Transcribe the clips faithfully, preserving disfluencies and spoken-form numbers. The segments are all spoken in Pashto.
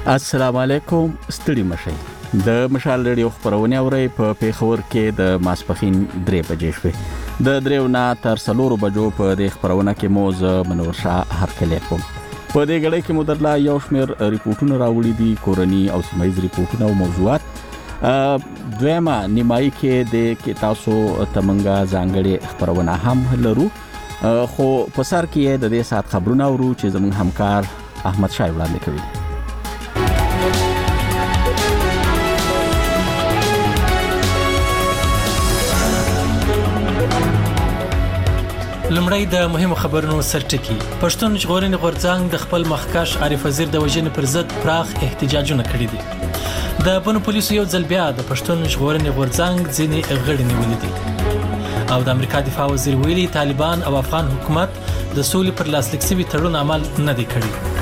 السلام علیکم، ستړي مشئ. د مشال رادیو خبرونه اورئ په پیښور کې د ماسپخین درې بجې شوې. د دریو نه تر څلورو بجو په دې خبرونه کې مو زه منور شاه هرکلی کوم. په دې غړي کې مو درلا یو شمېر ریپورتونه راوړي دي، کورني او سیمایي ریپورتونه او موضوعات. دویمه نیمایي کې د کې تاسو تمنګا ځانګړي خبرونه هم لرو، خو په سر کې د دې سات خبرونه اورو چې زموږ همکار احمد شاه وړاندې کوي. لمړی د مهمو خبرونو سرټکی. پښتون ژغورنې غورځنګ د خپل مخکښ عارف وزیر د وژنې پر ضد پراخ احتجاجونه کړي دي. د بنو پولیسو یو ځل بیا د پښتون ژغورنې غورځنګ ځینې غړي نیولي دي. او د امریکا دفاع وزیر ویلي طالبان او افغان حکومت د سولې پر لاسلیک شوي تړون عمل نه دی کړی.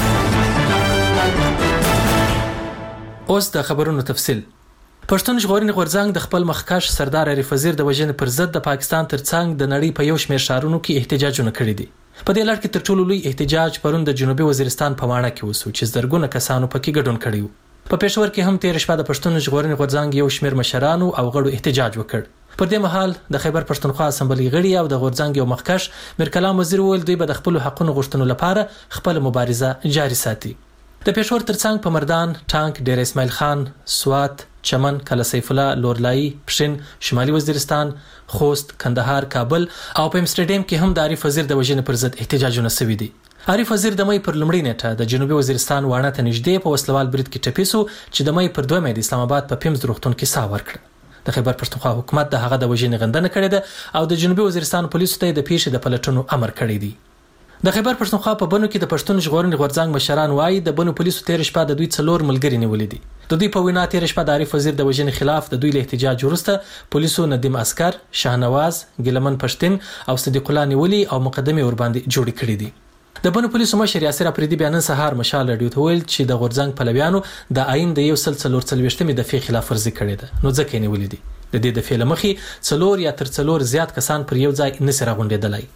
اوس د خبرونو تفصیل. پښتون ژغورنې غورځنګ د خپل مخکښ سردار عارف وزیر د وژنې پر ضد د پاکستان ترڅنګ د نړۍ په یو شمېر ښارونو کې احتجاجونه کړي دي. په دې لړ کې تر ټولو لوی احتجاج پرون د جنوبي وزیرستان په ماڼه کې وسو چې زرګونه کسانو پکې ګډون کړی و. په پېښور کې هم تیر شپه د پښتون ژغورنې غورځنګ یو شمېر مشرانو او غړو احتجاج وکړ. پر دې مهال د خیبر پښتونخوا اسمبلی غړي او د غورځنګ یو مخکښ میرکلام وزیر وویل دوی به د خپل حقوقو غوښتنو لپاره خپل مبارزه جاري ساتي. د پېښور ترڅنګ په مردان، ټانک، ډیر اسماعیل خان، سوات، چمن، کلا سیف الله، لورلای، پښین، شمالي وزیرستان، خوست، کندهار، کابل او په امسټرډیم کې هم د عارف وزیر د وژنې پر ضد احتجاجونه شوي دي. عارف وزیر د مې پر لومړۍ نیټه د جنوبي وزیرستان واڼه ته نږدې په وسلوال برید کې ټپي شو چې د مې پر دویمه د اسلام آباد په پیمز روغتون کې ساه ورکړه. د خیبر پښتونخوا حکومت د هغه د وژنې غندنه کړې ده او د جنوبي وزیرستان پولیسو ته د پیښې د پلټنو امر کړی دی. د خیبر پښتونخوا په بنو کې د پښتون ژغورنې غورځنګ مشران وایي د بنو پولیسو تیر شپه د دوی څلور ملګري نیولي دي. د دوی په وینا تیر شپه د عارف وزیر د وژنې خلاف د دوی له احتجاج وروسته پولیسو ندیم اسکر، شاهنواز، ګلمن پښتين او صدیق الله نیولي او مقدمه ور باندې جوړ کړي دي. د بنو پولیسو مشر یاسر افریدي بیان سهار مشال رادیو ته ویل چې د غورځنګ پلویانو د آئین د یو سل څلور څلوېښتمې دفعې خلاف ورزي کړې ده، نو ځکه نیولي دي. د دې دفعې له مخې څلور یا تر څلور زیات کسان پر یو ځای نسي راغونډېدلای.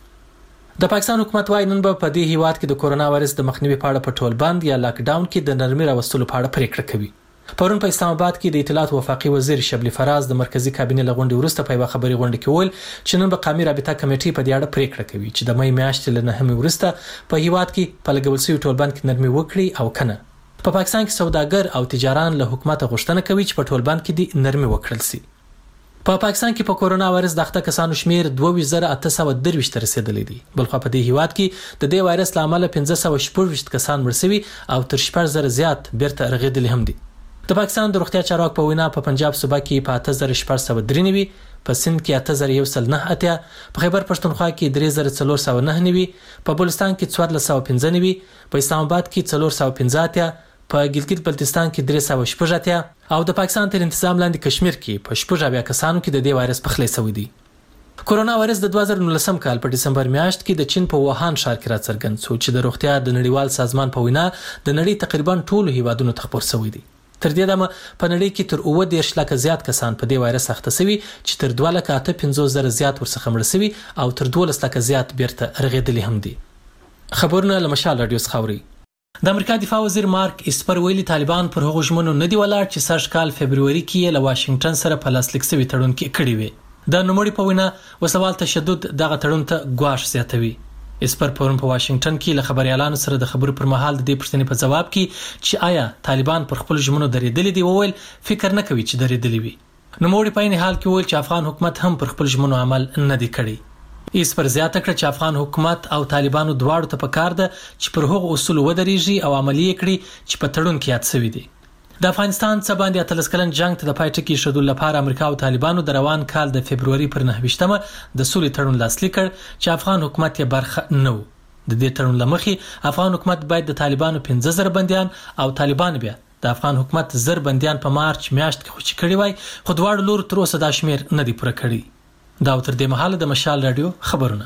د پاکستان حکومت وايي نن به په دې هیواد کې د کورونا وایرس د مخنیوي په اړه په ټول بند یا لاک ډاون کې د نرمي راوستلو په اړه پریکړه کوي. پرون په اسلام آباد کې د اطلاعات وفاقي وزیر شبلی فراز د مرکزی کابینې لغونډې وروسته په یوه خبري غونډه کې ویل چې نن به قومي رابطه کمیټې په دې اړه پریکړه کوي چې د مې میاشتې له نهمې وروسته په هیواد کې په لګول شوي ټول بند کې نرمي وکړي او کنه. په پاکستان کې سوداګر او تجاران له حکومت غوښتنه کوي چې په ټول بند کې د نرمي وکړل شي. په پا پاکستان کې په کورونا وایرس د اخته کسانو شمیر دوه ویشت زره اته سوه درویشت ته رسیدلی دی. بلخو په دې هیواد کې د دې وایرس له امله پنځه سوه شپږ ویشت کسان مړ شوي او تر شپږ زره زیات بیرته رغېدلي هم دي. د پاکستان د روغتیا چارواکو په وینا په پنجاب صوبه کې په اته زره شپږ سوه درې نوي، په سند کې اته زره یو سل نه اتیا، په خیبر پښتونخوا کې درې زره څلور سوه نه نوي، په بلوچستان کې څوارلس سوه پنځه نوي، په اسلام آباد کې څلور سوه پنځه اتیا، په ګلګت بلتستان کې درې سوه شپږ اتیا او د پاکستان تر انتظام لاندې کشمیر کې په شپږ اویا کسانو کې د دې وایرس پخلی شوی دی. کورونا وایرس د دوه زره نولسم کال په ډسمبر میاشت کې د چین په ووهان ښار کې راڅرګند شو چې د روغتیا د نړیوال سازمان په وینا د نړۍ تقریبا ټولو هیوادونو ته خپور شوی دی. تر دې دمه په نړۍ کې تر اووه دېرش لکه زیات کسان په دې وایرس اخته شوي چې تر دوه لکه اته پنځوس زره زیات ورڅخه مړه شوي او تر دولس لکه زیات بیرته رغېدلي هم دي. خبرونه له مشال رادیو څخه اورئ. د امریکا دفاع وزیر مارک اسپر ویلي طالبان پر هغو ژمنو نه دي ولاړ چې سږ کال فبروري کې له واشنگټن سره په لاسلیک شوي تړون کې کړي وي. د نوموړي په وینا وسوال تشدد دغه تړون ته ګواښ زیاتوي. اسپر پرون په واشنگټن کې له خبريالانو سره د خبرو پر مهال د دې پوښتنې په جواب کې چې آیا طالبان پر خپل ژمنو درېدلي دي وویل فکر نه کوي چې درېدلي وي. نوموړي په عین حال کې ویل چې افغان حکومت هم پر خپل ژمنو عمل نه دی کړی. ایس پر زیاته کړه چې افغان حکومت او طالبانو دواړو ته پکار ده چې پر هغو اصول ودرېږي او عملي کړي چې په تړون کې یاد شوي دي. د افغانستان څخه باندې اتلس کلن جنگ ته د پای ټکی ایښودلو لپاره امریکا او طالبانو د روان کال د فبروري پر نهه ویشتمه د سولې تړون لاسلیک کړ چې افغان حکومت یې برخه نه و. د دې تړون له مخې افغان حکومت باید د طالبانو پنځه زره بندیان او طالبان بیا د افغان حکومت زر بندیان په مارچ میاشت کې خوشي کړي وای، خو دواړو لورو تر اوسه دا شمیر نه دی پوره کړی. دا تر دې مهاله د مشال رادیو خبرونه.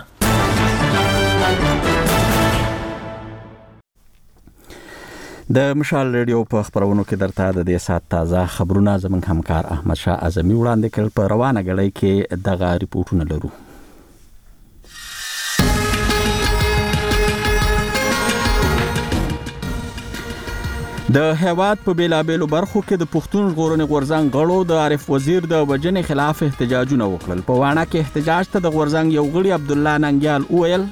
د مشال رادیو په خبرونو کې درته د دې سات تازه خبرونه زموږ همکار احمد شاه اعظمي وړاندې کړل. په روانه غړۍ کې دغه ریپورتونه لرو. د هیواد په بیلابېلو برخو کې د پښتون ژغورنې غورځنګ غړو د عارف وزیر د وژنې خلاف احتجاجونه وکړل. په واڼه کې احتجاج ته د غورځنګ یو غړي عبدالله ننګیال وویل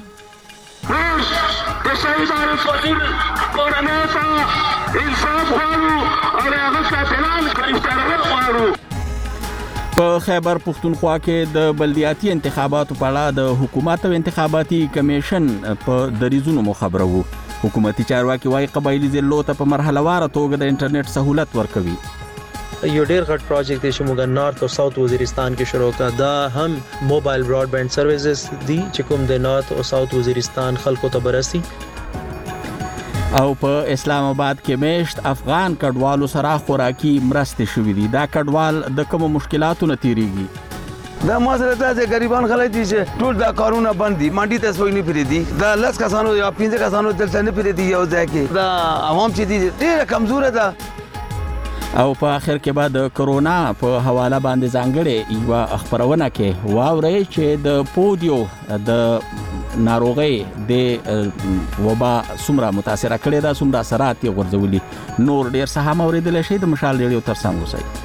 د شهید عارف وزیر کورنۍ ته انصاف غواړو او د هغه قاتلان ګرفتارول غواړو. په خیبر پښتونخوا کې د بلدیاتي انتخاباتو په اړه د حکومت او انتخاباتي کمیشن په دریځونو مخبره وو. حکومتي چارواکي وايي قبایلی ضلعو ته په مرحله واره توګه د انټرنیټ سہولت ورکوي. یو ډیر غټ پروجیکټ دی چې موږ نارث او ساوث وزیرستان کې شروع کړ. دا هم موبایل براډ بانډ سرویسز دي چې کوم د نارث او ساوث وزیرستان خلکو ته برسي. او په اسلام آباد کې میشت افغان کډوالو سره خوراکي مرستې شوې دي. دا کډوال د کوم مشکلاتو نه تیریږي. دا مسله دا چې غریبان خلک دي چې ټول دا کارونه بند دي. منډي ته سوي نه پریدي. دا لس کسانو یا پنځه کسانو دلته نه پریدي یو ځای کې. دا عوام چې دي ډېر کمزوره ده. او په اخر کې بعد د کرونا په حواله باندې ځانګړې یو خبرونه کې واوري چې د پودیو د ناروغي د وبا سمره متاثر کړي دا سمره اثرات یې غورځولي. نور ډیر څه هم اوریدل شي د مشال ریډیو ترڅنګ وسی.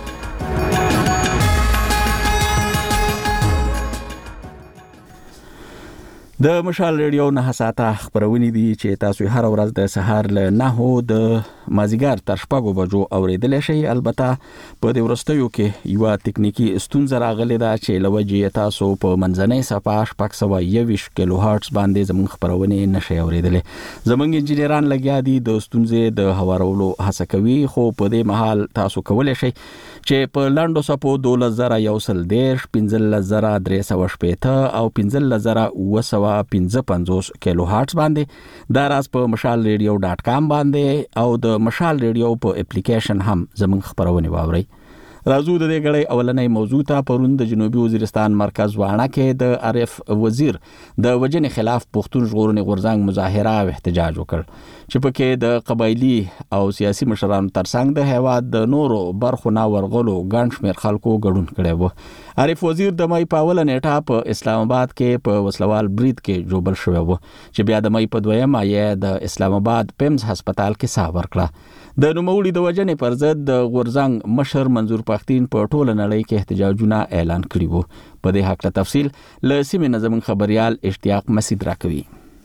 د مشال ریډیو نه ساته خبرونه دي چې تاسو هر ورځ د سهار له نهو د مازیګر تر شپږو بجو اوریدل شي. البته په دې ورستیو کې یو ټکنیکی ستونزه راغلې ده چې لوجې تاسو په منځنۍ صفحه شپږ سوه یوویشت کیلو هرتز باندې زموږ خبرونه نشي اوریدل. زموږ انجینران لګیا دي د ستونزې د هوارولو هڅه کوي، خو په دې محل تاسو کولای شئ چې په لاندو سپو دولس زره یو سل دیرش پنځلس زره درې سوه شپېته او پنځلس زره اوه سوه پنځه پنځوس کیلو هرتز باندې دا راز په مشال ریډیو ډاټ کام باندې او د مشال ریډیو په اپلیکیشن هم زموږ خبرونه واورئ. راځو د دې غړې اولنۍ موضوع ته. پرون د جنوبي وزیرستان مرکز واڼه کې د عارف وزیر د وژنې خلاف پښتون ژغورنې غورځنګ مظاهره او احتجاج وکړ چې پکې د قبایلی او سیاسي مشرانو ترڅنګ د هیواد د نورو برخو نه ورغلو ګڼ شمېر خلکو ګډون کړی و. عارف وزیر د مې په اوله نیټه په اسلام آباد کې په وسلوال برید کې جوړ شوی و چې بیا د مې په دویمه یې د اسلام آباد پیمز هسپتال کې ساه ورکړه. د نوموړي د وژنې پر ضد د غورځنګ مشر منظور پښتين په ټوله نړۍ کې احتجاجونه اعلان کړي وو. په دې حق له تفصیل له سیمې نظم خبريال اشتیاق مسعود راکوي.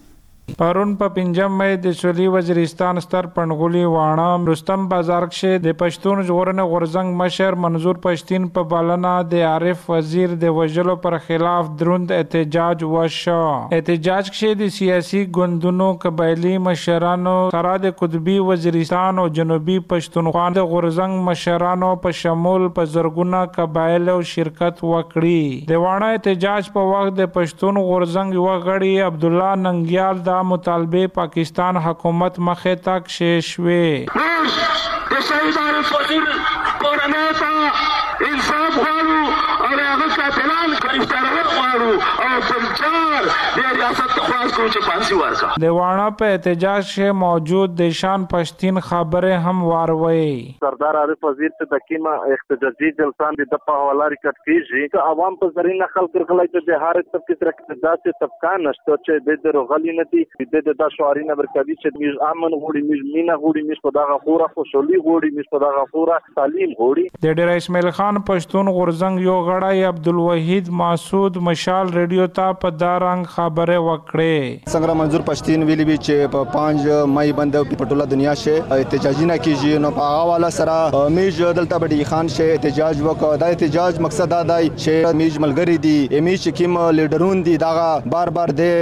پرون په پنځم مې د سولي وزیرستان ستر پنغولي واڼه رستم بازار کې د پښتون ژغورنې غورځنګ مشر منظور پښتين په بالنا د عارف وزیر د وژلو پر خلاف دروند احتجاج وشو. احتجاج کې د سیاسي ګوندونو قبایلی مشرانو سره د قطبي وزیرستان او جنوبي پښتونخوا د غورځنګ مشرانو په شمول په زرګونه قبایل او شرکت وکړي. د واڼه احتجاج په وخت د پښتون غورځنګ یو غړي عبدالله ننګیال دا مطالبه پاکستان حکومت مخه تک شیشوي. د شهید عارف وزیر کورنۍ ته انصاف غواړو او د هغه قاتلان ګرفتارول غواړو او بلچار د ریاست خواست کوو چې پانسي ورکړه. د واڼه په احتجاج کې موجود دیشان پښتين خبره هم واروي. سردار عارف وزیر ته د کیما احتجاجي جلسه د په حواله ریکټ کیږي چې عوام په ذریعہ خلک غلای د هر طبقه تر اقتداسي طبقه نشته چې د دروغلی نه دي د د شوارینه برکوي چې موږ امن غوړي موږ مینا غوړي موږ په دغه خورا خوشالي غوړي موږ په دغه خورا تعلیم غوړي. د ډیر اسماعیل خان پښتون غورځنګ یو غړی عبدالوحید مسعود مشال ریډیو ته په دارنګ خبره وکړه. څنګه منظور پښتين ویلي وی چې په پنځه مې باندې په ټوله دنیا شه احتجاجي نه کیږي. نو په هغه والا سره میج دلته بډی خان شه احتجاج وکړ. دا احتجاج مقصد دا دی چې میج ملګری دي میج کوم لیډرون دي دا بار بار د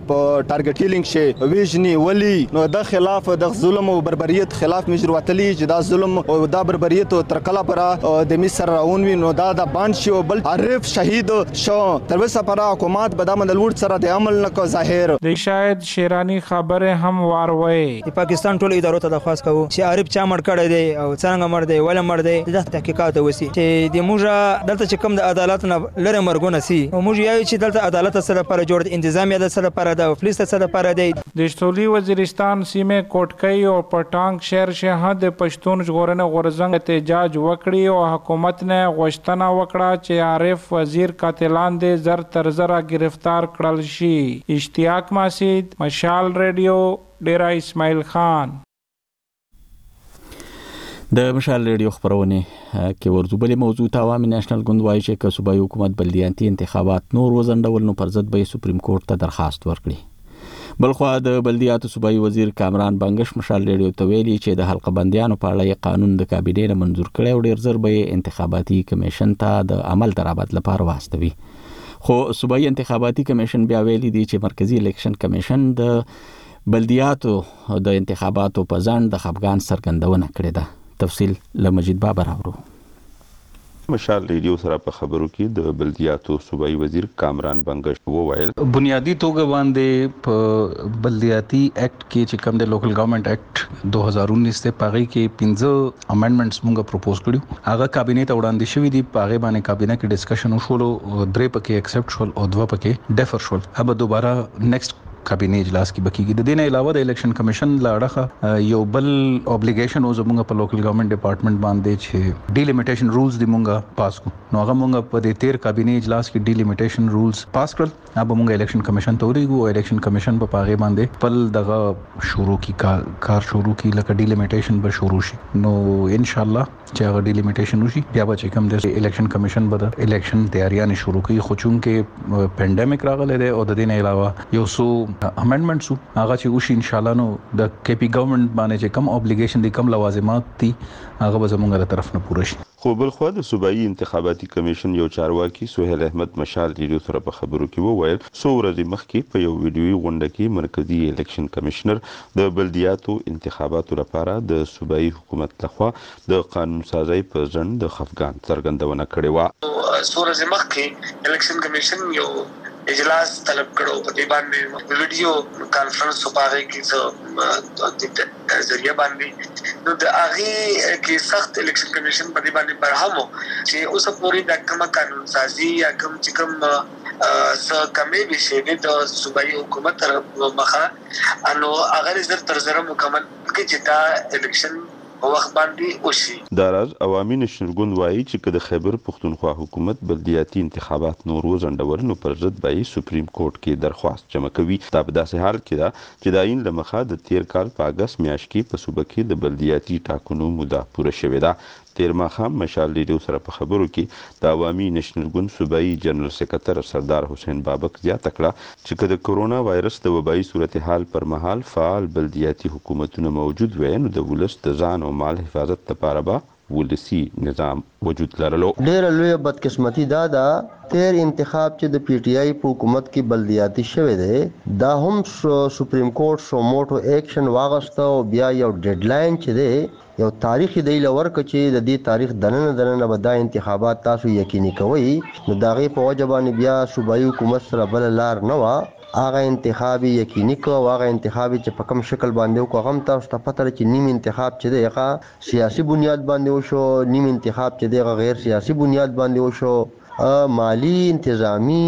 ټارګټ کیلینګ شه ویژنی ولی نو د خلاف د ظلم او بربریت خلاف میج وتلی چې دا ظلم او دا بربریت تر کله پر د مصر راون وی نو دا د باند شو بل عارف شهید شو تر وسه پر حکومت به د مندلور سره د عمل نکو ظاهر. د شاهد شیرانی خبره هم واروي. د پاکستان ټول ادارو ته درخواست کوو چې عارف چا مړ کړی دی او څنګه مړ دی ولا مړ دی د تحقیقات وسی چې د موږ دلته چې کوم د عدالت نه لره مرګونه سي او موږ یو چې دلته عدالت سره پر جوړ انتظامیه د سره پر د پولیس سره پر دی. د سولي وزیرستان سیمه کوټکۍ او پټانګ شهر شه د پښتون ژغورنې غورځنګ احتجاج وکړي او حکومت نه غوښتنه وکړه چې عارف وزیر قاتلان دې زر تر زر گرفتار کړل شي. اشتیاق مسعود مشال ریډیو ډیرا اسماعیل خان. د مشال ریډیو خبرونه کې ورته بلې موضوع ته عوامي نېشنل ګوند وایي چې که صوبایي حکومت بلدیاتي انتخابات نور وزندول نو پر ضد به سپریم کورټ ته درخواست ورکړي. بلخوا د بلدیاتو صوبایي وزیر کامران بنگش مشال ریډیو ته ویلي چې د حلقه بندیانو په اړه قانون د کابینې منظور کړی او ډیر زر به انتخاباتي کمیشن ته د عمل درآمد لپاره واستوي. خو صوبایي انتخاباتي کمیشن بیا ویلي دی چې مرکزی الیکشن کمیشن د بلدیاتو د انتخاباتو په ځان د خفګان څرګندونه کړې ده. تفصیل له مجید بابر اورو. مشال ریډیو سره په خبرو کې د بلدیاتو صوبایي وزیر کامران بنگش وویل بنیادی توګه باندې په بلدیاتي اکټ کې چې کوم د لوکل گورنمنت اکټ دو هزار انیس ته پاغي کې پنځه امندمنټس موږ پروپوز کړیو. هغه کابینې ته وړاندې شوې دي. پاغه باندې کابینه کې ډسکشن وشول، درې پکې ایکسپټ شول او دوه پکې ډیفر شول. اب دوباره نیکسټ کابینې اجلاس کې بکیږي. د دې نه علاوه د الیکشن کمیشن لاړه یو بل اوبلیګیشن او زموږ په لوکل گورنمنت ډپارټمنټ باندې چې ډیلیمیټیشن رولز دی مونږه پاس کو. نو هغه مونږ په دې تیر کابینې اجلاس کې ډیلیمیټیشن رولز پاس کړل. اب مونږ الیکشن کمیشن ته ورغو او الیکشن کمیشن په پاغه باندې پل دغه شروع کی کار شروع کی لکه ډیلیمیټیشن به شروع شي. نو ان شاء الله چې هغه ډیلیمیټیشن وشي بیا به چې کوم د الیکشن کمیشن به د الیکشن تیاریاں شروع کوي. خو چون کې پینډیمک راغلی دی او د دې نه علاوه یو سو امندمنټس هغه چې وشي ان شاء الله نو د کے پی ګورنمنت باندې چې کم اوبلیګیشن دي کم لوازمات دي هغه به زموږ له طرف نه پوره شي. خو بل خو د صوبایي انتخاباتي کمیشن یو چارواکي سہیل احمد مشال ریډیو سره په خبرو کې وویل څو ورځې مخکې په یو ویډیوي غونډه کې مرکزی الیکشن کمشنر د بلدیاتو انتخاباتو لپاره د صوبایي حکومت لخوا د قانون سازي په ځند د خفګان څرګندونه کړې و. څو ورځې مخکې الیکشن کمیشن یو اجلاس طلب کړو په دې باندې ویډیو کانفرنس په هغه کې د ذریعہ باندې نو د هغه کې سخت الیکشن کمیشن په دې باندې برهمو چې اوس پوری د کوم قانون سازي یا کوم چې کوم څه کمې بشي د صوبایي حکومت طرف مخه انو هغه زر تر زر مکمل کې چې دا الیکشن وخت باندې وشي. دا راز عوامي نېشنل ګوند وایي چې که د خیبر پښتونخوا حکومت بلدیاتي انتخابات نور وزندول نو پر ضد به سپریم کورټ کې درخواست جمع کوي. دا په داسې حال کې ده چې د عین لمخه د تیر کال په اگست میاشت کې په صوبه کې د بلدیاتي ټاکنو موده پوره شوې ده. تیر ماښام مشال ریډیو سره په خبرو کې د عوامي نېشنل ګوند صوبایي جنرال سکرټر سردار حسین بابک زیاته کړه چې که د کورونا وایرس د وبایي صورتحال پر مهال فعال بلدیاتي حکومتونه موجود وي نو د ولس د ځان او مال حفاظت لپاره به ولسی نظام وجود لرلو. ډېر لوی بدقسمتي دا ده تیر انتخاب چې د پی ټی آی په حکومت کې بلدیاتي شوی دی دا هم سپریم کورټ سو موټو ایکشن واغسته او بیا یو ډیډلاین چې دی یو تاریخ دی لور کچې د دې تاریخ دننه دننه به دا انتخابات تاسو یقیني کوئ نو دا غي په وجه باندې بیا صوبایي حکومت سره بل لار نه و. هغه انتخابي یقیني کو هغه انتخابي چې په کوم شکل باندې کو هم تاسو ته پته لري چې نیم انتخاب چې دی هغه سیاسي بنیاد باندې وشو، نیم انتخاب چې دی هغه غیر سیاسي بنیاد باندې وشو، مالی انتظامی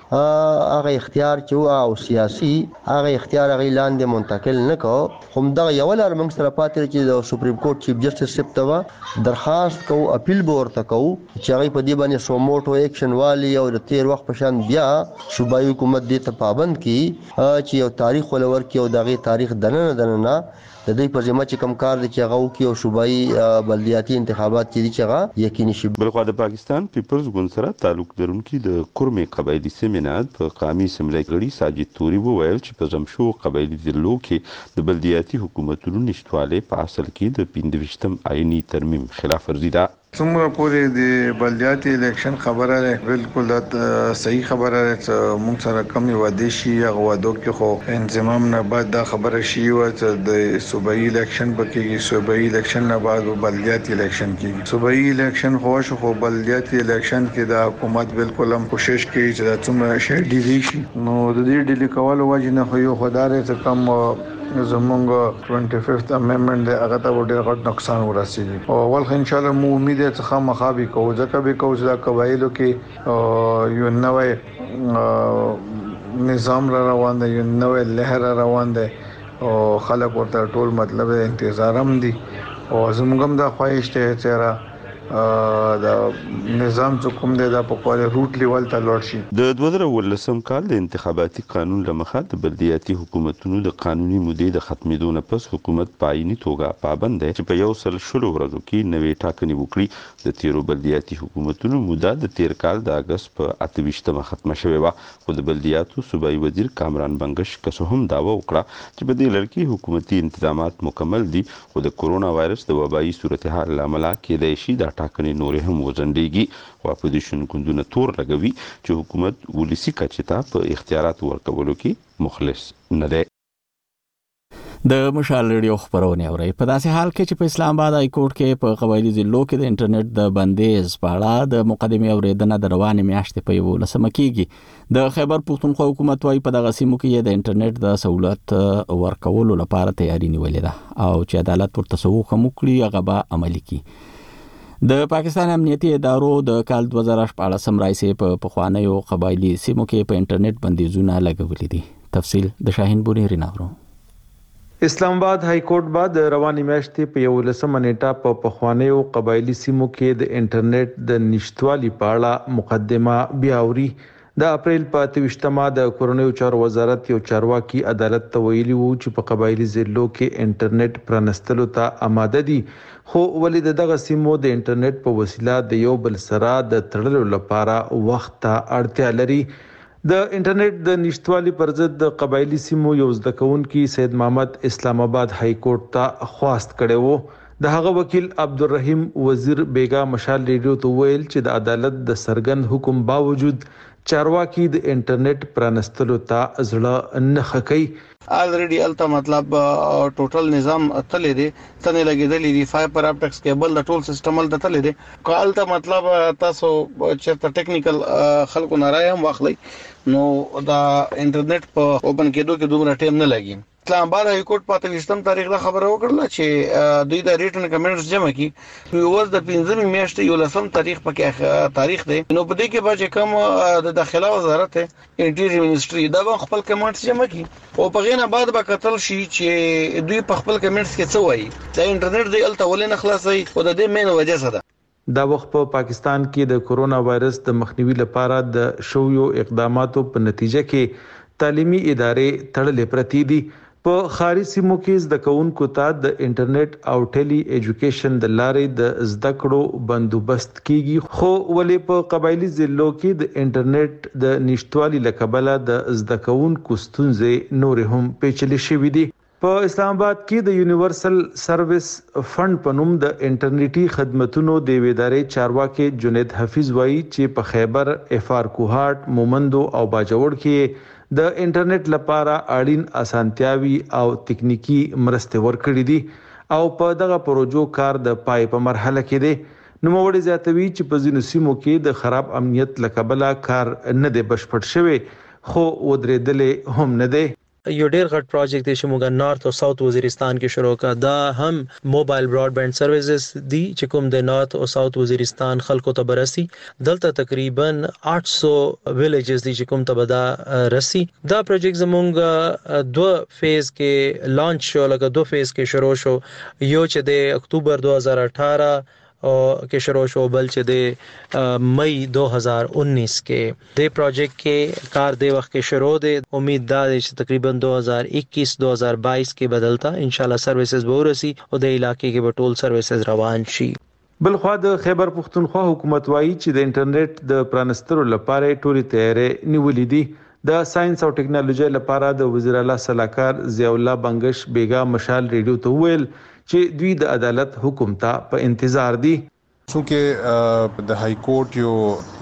هغه اختیار چې او سیاسي هغه اختیار هغه لاندې منتقل نه کو. هم دا یو لار موږ سره پاتې چې د سپریم کورټ چیف جسټس سپتوا درخواست کو اپیل به ورته کو چې هغه په دې باندې سو موټو ایکشن والی او د تیر وخت په شان بیا صوبایي حکومت دې ته پابند کی چې یو تاریخ ولور کې او دغه تاریخ دننه دننه د دې په ځما چې کم کار دي چې هغه وکي او صوبایي بلدیاتي انتخابات چې دي چې هغه یقیني شي. بلخوا د پاکستان پیپلز ګوند سره تعلق لرونکي د کورمې قبایلي سیمینار په قامي اسمبلی کې ساجد توري وویل چې په زمشو قبایلي ضلعو کې د بلدیاتي حکومتونو نشټواله په اصل کې د پنځه آئینی ترمیم خلاف ورزي ده. څومره پورې د بلدیاتي الیکشن خبره ده بالکل دا صحیح خبره ده چې موږ سره کم وعده شي هغه وعده کې خو انضمام نه بعد دا خبره شي و چې د صوبایي الیکشن بکیږي صوبایي الیکشن نه بعد بلدیاتي الیکشن کیږي. صوبایي الیکشن خو شو خو بلدیاتي الیکشن کې د حکومت بالکل هم کوشش کوي چې څومره شي ډیلی شي. نو د دې ډیلی کولو وجه نه خو یو خدای ته کم زمونږ پنځه امندمنت هغه ته ډېر غټ نقصان ورسېږي او ول ان شاء الله مو امید ده چې خامخابي کوو ځکه به کوو چې قبایلو کې یو نوې نظام را روان دی یو نوې لهر روان دی او خلک ورته ټول مطلب انتظار هم دي او زموږ هم د خواهش ته چې را د نظام چې کوم دی دا په خپل روټ لیول ته لوړ شي. د دوه زره ولسم کال د انتخاباتي قانون لمخه د بلدیاتي حکومتونو د قانوني مودې د ختمېدو نه پس حکومت په عیني توګه پابند دی چې په یو سل شلو ورځو کې نوې ټاکنې وکړي. د تیرو بلدیاتي حکومتونو موده د تیر کال د اگست په اته ویشتمه ختمه شوې وه، خو د بلدیاتو صوبایي وزیر کامران بنګش که څه هم دعوه وکړه چې په دې لړ کې حکومتي انتظامات مکمل دي، خو د کورونا وایرس د وبایي صورتحال له امله کېدای شي دا ټاکنې نورې هم وځنډېږي. خو اپوزیشن ګوندونه تور لګوي چې حکومت ولسي کچې ته په اختیاراتو ورکولو کې مخلص نه دی. د مشال ریډیو خبرونه اوري په داسې حال کې چې په اسلام آباد های کورټ کې په قبایلی ضلعو کې د انټرنیټ د بندیز په اړه د مقدمې اوریدنه د روانې میاشتې په یولسمه کېږي. د خیبر پښتونخوا حکومت وايي په دغه سیمو کې د انټرنیټ د سہولت ورکولو لپاره تیاری نیولې ده او چې عدالت ورته سوق هم کړی هغه به عملي کړي. د پاکستان امنیتي ادارو د کال دوه زره شپاړسم راځي په پخوانیو قبایلی سیمو کې په انټرنیټ بندیزونه لګولې دي. تفصیل د شاهین بونیری ناورو. اسلام آباد های کورټ بعد رواني میاشتې په یولسمه نیټه په پخوانیو قبایلی سیمو کې د انټرنیټ د نشټوالي په اړه مقدمه بیا اوري. د اپریل په اته ویشتمه د کورونیو چارو وزارت یو چارواکي عدالت ته ویلي وو چې په قبایلی ضلعو کې انټرنیټ پرانستلو ته آماده دي، خو ولې دغه سیمو د انټرنیټ په وسیله د یو بل سره د تړلو لپاره وخت ته اړتیا لري. د انټرنیټ د نشټوالي پر ضد د قبایلی سیمو یو زده کوونکي سید محمد اسلام آباد های کورټ ته خواست کړي وو. د هغه وکیل عبدالرحیم وزیر بیگا مشال ریډیو ته ویل چې د عدالت د سرګند حکم باوجود چارواکي د انټرنیټ پرانستلو ته زړه نه خکې. الریډي الته مطلب ټوټل نظام تلې دي تنه لګیدلې دي فایبر اپټکس کیبل د ټول سیستم ال تلې دي. کال ته مطلب تاسو چې ټیکنیکل خلکو نه رایم واخلي نو دا انټرنیټ په اوپن کېدو کې دومره ټیم نه لګي. اسلام آباد های کورټ په تلشتم تاریخ دا خبره وکړه چې دوی د ریټن کمنټس جمع کړي. یو ور د پنځمې میاشتې یو لسم تاریخ پکې تاریخ دی، نو په دې کې به چې کوم د داخله وزارت انټیریور منسټري دا به خپل کمنټس جمع کړي او په غینه بعد به کتل شي چې دوی په خپل کمنټس کې څه وایي. دا انټرنیټ دی الته ولې نه خلاصي او د دې مین وجه څه ده. دا وخت په پاکستان کې د کورونا وایرس د مخنیوي لپاره د شویو اقداماتو په نتیجه کې تعلیمي ادارې تړلې پرتې دي. په خاري سیمو کې زده کوونکو ته د انټرنیټ او ټیلی ایجوکیشن د لارې د زده کړو بندوبست کیږي، خو ولې په قبایلی ضلعو کې د انټرنیټ د نشټوالي لکبله د زده کوونکو ستونزې نور هم پیچلې شوې دي. په اسلام آباد کې د یونیورسل سرویس فند په نوم د انټرنیټي خدماتو د ادارې چارواکي جنید حفیظ وایي چې په خیبر، افار کوهاټ، مومندو او باجوړ کې د انټرنیټ لپاره اړین اسانتیاوي او تکنیکی مرستې ورکړې دي او په دغه پروژو کار د پای په مرحله کې دی. نوموړي زیاتوي چې په ځینو سیمو کې د خراب امنیت لکبله کار نه دی بشپړ شوی، خو ودرېدلې هم نه دی. یو ډیر غټ پروجیکټ چې موږ نارث او ساوث وزیرستان کې شروع کړ، دا هم موبایل براډ بانډ سرویسز دي چې کوم د نارث او ساوث وزیرستان خلکو ته برسي. دلته تقریبا آठ سو ویلیجز دي چې کوم ته بدا رسي. دا پروجیکټ زموږ دوه فیز کې لانچ شو، لکه دوه فیز کې شروع شو. یو چې د اکتوبر دو هزار اٹھارہ او کې شروع شو، بل چې د مئی دو هزار انیس کې. د پروجیکټ کې کار د وخت کې شروع دی. امید ده چې تقریبا دو هزار اکیس دو هزار بائیس کې بدلتا ان شاء الله سرویسز به ورسي او د علاقې کې به ټول سرویسز روان شي. بل خو د خیبر پښتونخوا حکومت وایي چې د انټرنیټ د پرانستلو لپاره ټولې تیارې نیولې دي. د ساينس او ټکنالوژي لپاره د وزیر اعلی صلاحکار ضیاء الله بنگش بیگا مشال ریډیو ته ویل چې دوی د عدالت حکم ته په انتظار دي. چونکہ د ہائی کورٹ یو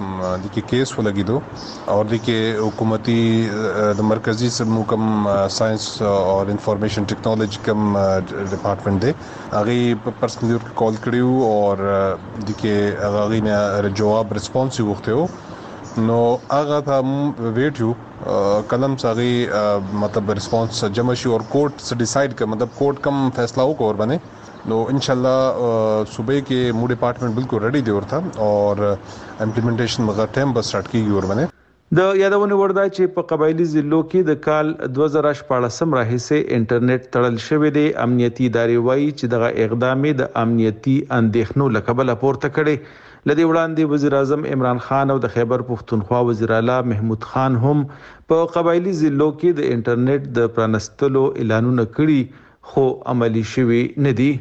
د کیس ولګیدو اور د حکومتي د مرکزی سمو کم ساينس اور انفارمیشن ټیکنالوژي کم ډپارټمنټ دی هغه پرسنلی کال کړیو اور د کې هغه نه جواب ریسپانس وغوښتو نو هغه ته ویټیو کلم ساغي مطلب ریسپانس جمع شي اور کورٹ سے ڈیسائیڈ کر مطلب کورٹ کم فیصلہ ہو اور بنے نو انشاءاللہ صوبے کے مو ڈپارٹمنٹ بالکل ریڈی دی اور تھا اور امپلیمنٹیشن مگر ٹائم بس سٹارٹ کی اور بنے. د یادونې وړ ده چې په قبایلی ضلعو کې د کال دوه زره شپاړسم راهیسې انټرنیټ تړل شوی دی. امنیتي ادارې وایي چې دغه اقدام د امنیتي اندېښنو له کبله پورته کړي. لدې وړاندې وزیر اعظم عمران خان او د خیبر پښتونخوا وزیر اعلی محمود خان هم په قبایلی ضلعو کې د انټرنیټ د پرانستلو اعلانونه کړي خو عملی شوي نه دي.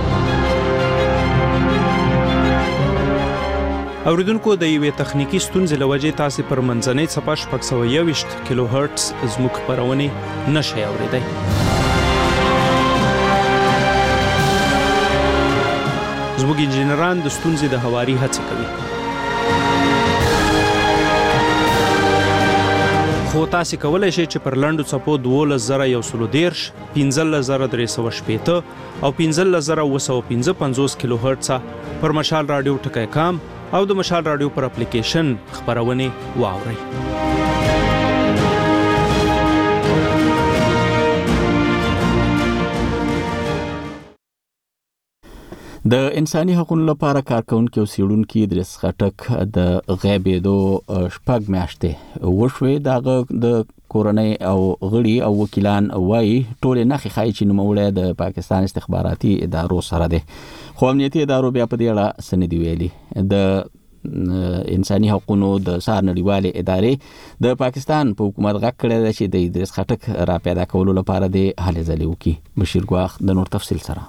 اوریدونکو د یوې تخنیکی ستونزې له وجې تاسو پر منځنۍ صفحه شپږ سوه یوویشت کیلو هرتز زموږ خپرونې نشئ اوریدای. زموږ انجینران د ستونزې د هواري هڅه کوي. خو تاسو کولی شئ چې پر لنډو څپو دولس زره یو سل دېرش، پنځلس زره درې سوه شپېته او پنځلس زره اووه سوه پنځه پنځوس کیلو هرتزه پر مشال راډیو ټکی کام او د مشال راډیو پر اپلیکیشن خبرونه واورئ. د انساني حقوقو لپاره کارکونکو او سیړونکو ادریس خټک د غیبېدو شپږ میاشتې وشوې. دغه د کورنۍ او غړي او وکیلان وایي ټول نه خای چې نوموړی د پاکستان استخباراتي ادارو سره دی، خو امنیتي ادارو بیا په دې اړه څه نه دي ویلي. د انساني حقوقو د سار نړیوالې ادارې د پاکستان په حکومت غږ کړی دی چې د ادریس خټک را پیدا کولو لپاره د هلې ځلې وکړي. بشیر ګواخ د نور تفصیل سره.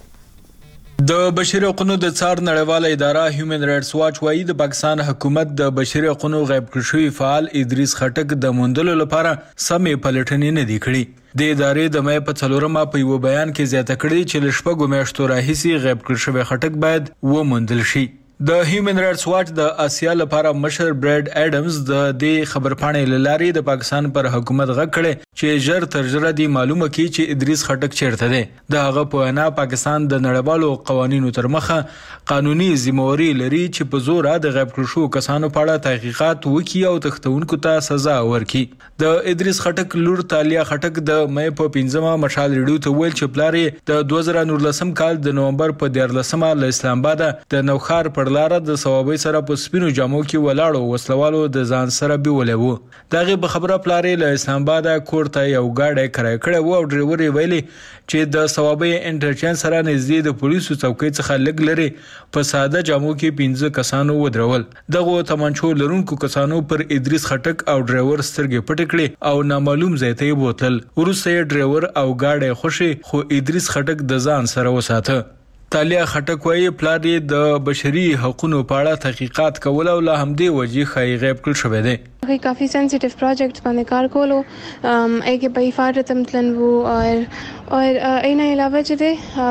د بشري حقوقو د څار نړیواله اداره هیومن رائټس واچ وايي د پاکستان حکومت د بشري حقوقو غیب کړی شوی فعال ادریس خټک د موندلو لپاره سمې پلټنې نه دي کړې. د ادارې د مې په څلورمه په یو بیان کې زیاته کړې چې ل شپږو میاشتو راهیسې غیب کړی شوی خټک باید وموندل شي. د هیومن رائټس واچ د آسیا لپاره مشر براد اډمز د دې خبرپاڼې لاري د پاکستان پر حکومت غږ کړي چې ژر تر ژره دی معلومه کړي چې ادریس خټک چیرته دی. د هغه په وینا پاکستان د نړیوالو قوانینو تر مخه قانوني ذمہواری لري چې په زور د غیب کړو شو کسانو په اړه تحقیقات وکړي او تختونکو ته سزا ورکړي. د ادریس خټک لور تالیا خټک د مې په پنځمه مشال ریډیو ته ویل چې پلارې د دوه زره نولسم کال د نومبر په دیارلسمه له اسلام آباد د نوخار پر لار د ثوابي سره په سپینو جامو کې ولاړو وسلوالو د ځان سره بیولې وو. دغه په خبره پلارې له اسلام آباد کور ته یو گاډی کرای کړی وو او ډرایور یې ویلي چې د ثوابي انټرچینج سره نږدې د پولیسو چوکۍ څخه لږ لري په ساده جامو کې پنځه کسانو ودرول. دغه تمانچو لرونکو کسانو پر ادریس خټک او ډرایور سترګې پټې کړې او نامعلوم ځای ته بوتل. وروسته یې ډرایور او گاډی خوشي خو ادریس خټک د ځان سره وساته. تالیا خټک وايي پلار یې د بشري حقوقو په اړه تحقیقات کول او له همدې وجې خای غیب کړل شوی دی. هغه کافي سنسټیو پروجیکټ باندې کار کولو ام ایګه په افاده تمتلن وو او او اینا علاوه چې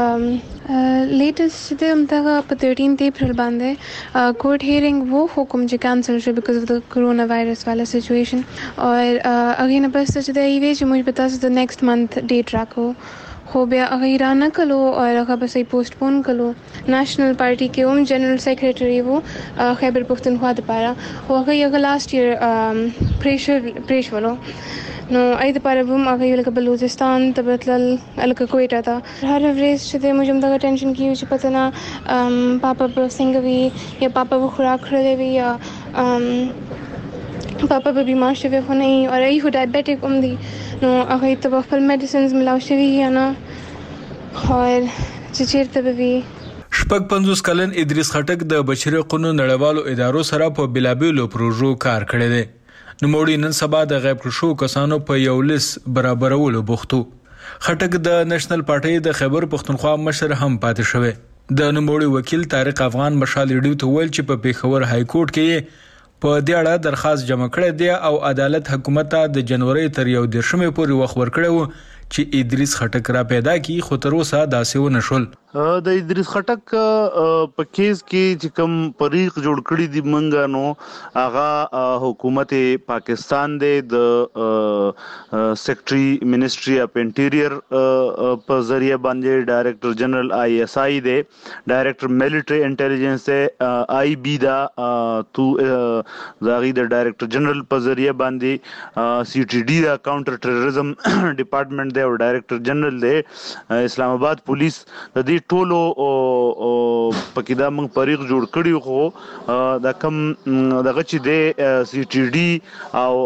دی لیټست د همدغه په تیرټین اپریل باندې کورټ هیرینګ وو حکم چې کانسل شو بیکاز اف د کورونا وایرس والا سچویشن او هغه نه بس چې دی وی چې موږ په تاسو د نیکسټ منث ډیټ راکو خو بیا هغه ایران کلو او هغه به سي پوسټپون کلو. نېشنل پارټي کې هم جنرال سیکریټري وو خیبر پښتونخوا لپاره خو هغه یو لاست ایئر پریشر پریشولو نو اې د پاره هم هغه یو لکه بلوچستان ته بتل الکه کویټا ته هر ورځ چې موږ هم دا ټینشن کیو چې پته نه پاپا په څنګه وی یا پاپا و خوراک کړی وی یا پاپا به بیمار شوی خو نه او ای هو ډایبټیک هم دی نو هغه ته خپل میډیسنز ملاو شوی یا نه خو چې چیرته به وي. شپږ پنځوس کلن ادریس خټک د بشري حقوقو نړیوالو ادارو سره په بلابلو پروژو کار کړی دی. نو موړي نن سبا د غیب شو کسانو په یو لیس برابرولو بوختو. خټک د نېشنل پارټي د خیبر پښتونخوا مشر هم پاتې شوی. د نوموړي وکیل طارق افغان مشال ریډیو ته ویل چې په پیښور های کورټ کې په دې اړه درخواست جمع کړی دی او عدالت حکومت ته د جنوري تر یو دیرشمې پورې وخت ورکړی و چې ادریس خټک را پیدا کی خو تر اوسه داسې ونه شول. د ادریس خټک په کیس کې چې کوم پریق جوړ کړی دی منګه نو هغه حکومت پاکستان د سیکریټري منسټري اف انټیریر په ذریعہ باندې ډایریکټر جنرال آی ایس آی دی ډایریکټر ملټری انټيليجنس آی بی دا تو داغي د ډایریکټر جنرال په ذریعہ باندې سی ټي ډي دا کاونټر ټیرریزم ډپارټمنټ دی او ډایریکټر جنرال دی اسلام آباد پولیس د دې ټولو پکې دا موږ فریق جوړ کړی خو دا کم دغه چې دی سی ټي ډي او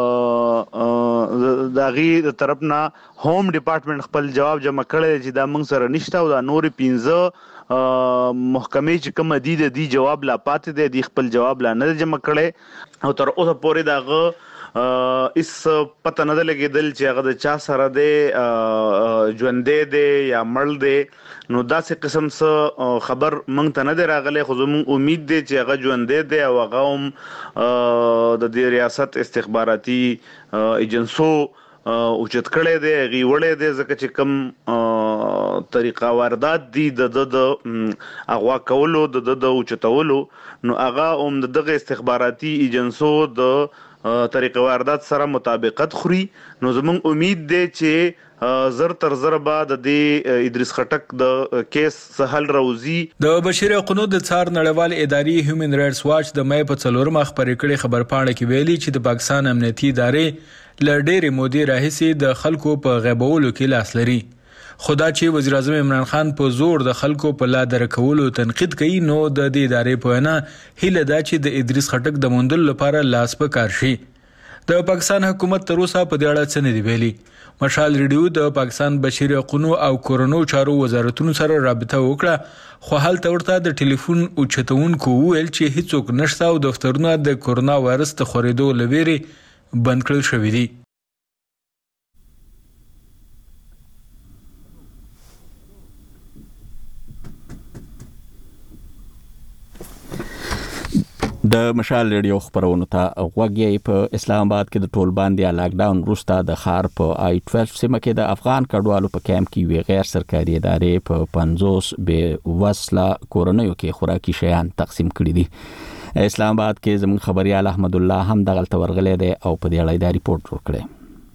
د غي د طرف نه هوم ډپارټمنټ خپل جواب جمع کړی چې دا موږ سره نشته او دا نور پنځه محکمې چې کوم دي د دې جواب لا پاتې دی د خپل جواب لا نه جمع کړي او تر اوسه پورې داغه اس پته نه لګیدل چې هغه د چا سره دی ژوندې دی یا مړ دی نو داسې قسم څه خبر مونږ ته نه دی راغلی خو زموږ امید دی چې هغه ژوندې دی او هغه هم د دې ریاست استخباراتي ایجنسو اوچت کړی دی غي وړی دی ځکه چې کوم طریقه واردات دي د د اغوا کولو د د اوچتولو نو هغه هم دغه استخباراتي ایجنسو د طریقه واردات سره مطابقت خوري نو زموږ امید دی چې زر تر زر بعد د ادریس خټک د کیس سهل روزي د بشري حقوقو د څار نړیوال ادارې هیومن رائټس واچ د مې په څلورمه خبرې کړې خبر پاڼه کې ویلي چې د پاکستان امنیتي ادارې لړډېرې مودې راهیسې د خلکو په غیبولو کې لاس لري خدا چې وزیر اعظم عمران خان په زور د خلکو په لا درکولو تنقید کوي نو د دې ادارې په وینا هیله ده چې د ادریس خټک د موندلو لپاره لاس په کار شي د پاکستان حکومت تر اوسه په دې اړه څه نه دی ویلي مشال ریډیو د پاکستان بشري حقوقو او کورونو چارو وزارتونو سره رابطه وکړه خو هلته ورته د ټلیفون اوچتونکو ویل چې هیڅوک نشته او دفترونه د کورونا وایرس د خورېدو لويري بند کړل شوې دي د مشال ریډیو خبرونو ته غوږی په اسلام آباد کې د ټول باندې لاک ډاون وروسته د خار په آی دوولس سیمه کې د افغان کډوالو په کیمپ کې وی غیر سرکاري ادارې په پنځوس به وسله کورنیو کې خوراکي شیان تقسیم کړي دي اسلام آباد کې زموږ خبريال احمد الله هم دغه تورغلې دی او په دې اړه د ریپورت جوړ کړی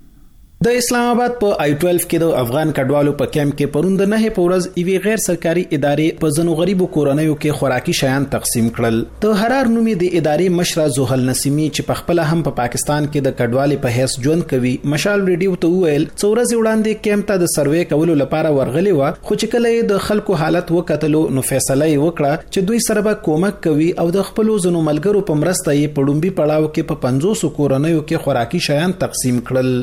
د اسلام آباد په آی دوولس کې د افغان کډوالو په کیمپ کې پروند نه په ورځ ایوي غیر سرکاري ادارې په زنو غریبو کورنیو کې خوراکي شیان تقسیم کړل د حرار نومي د ادارې مشره زوهل نسیمی چې په خپل هم په پا پاکستان کې د کډوالي په هیڅ ژوند کوي مشال ریډیو ته ویل څورز وړاندې کیمپ ته د سروې کولو لپاره ورغلی و خو چې کله د خلکو حالت وکټلو نو فیصله وکړه چې دوی سره به کومک کوي او د خپل زنو ملګرو په مرسته یې پړومبي پړاو کې په پنځوس کورنیو کې خوراکي شیان تقسیم کړل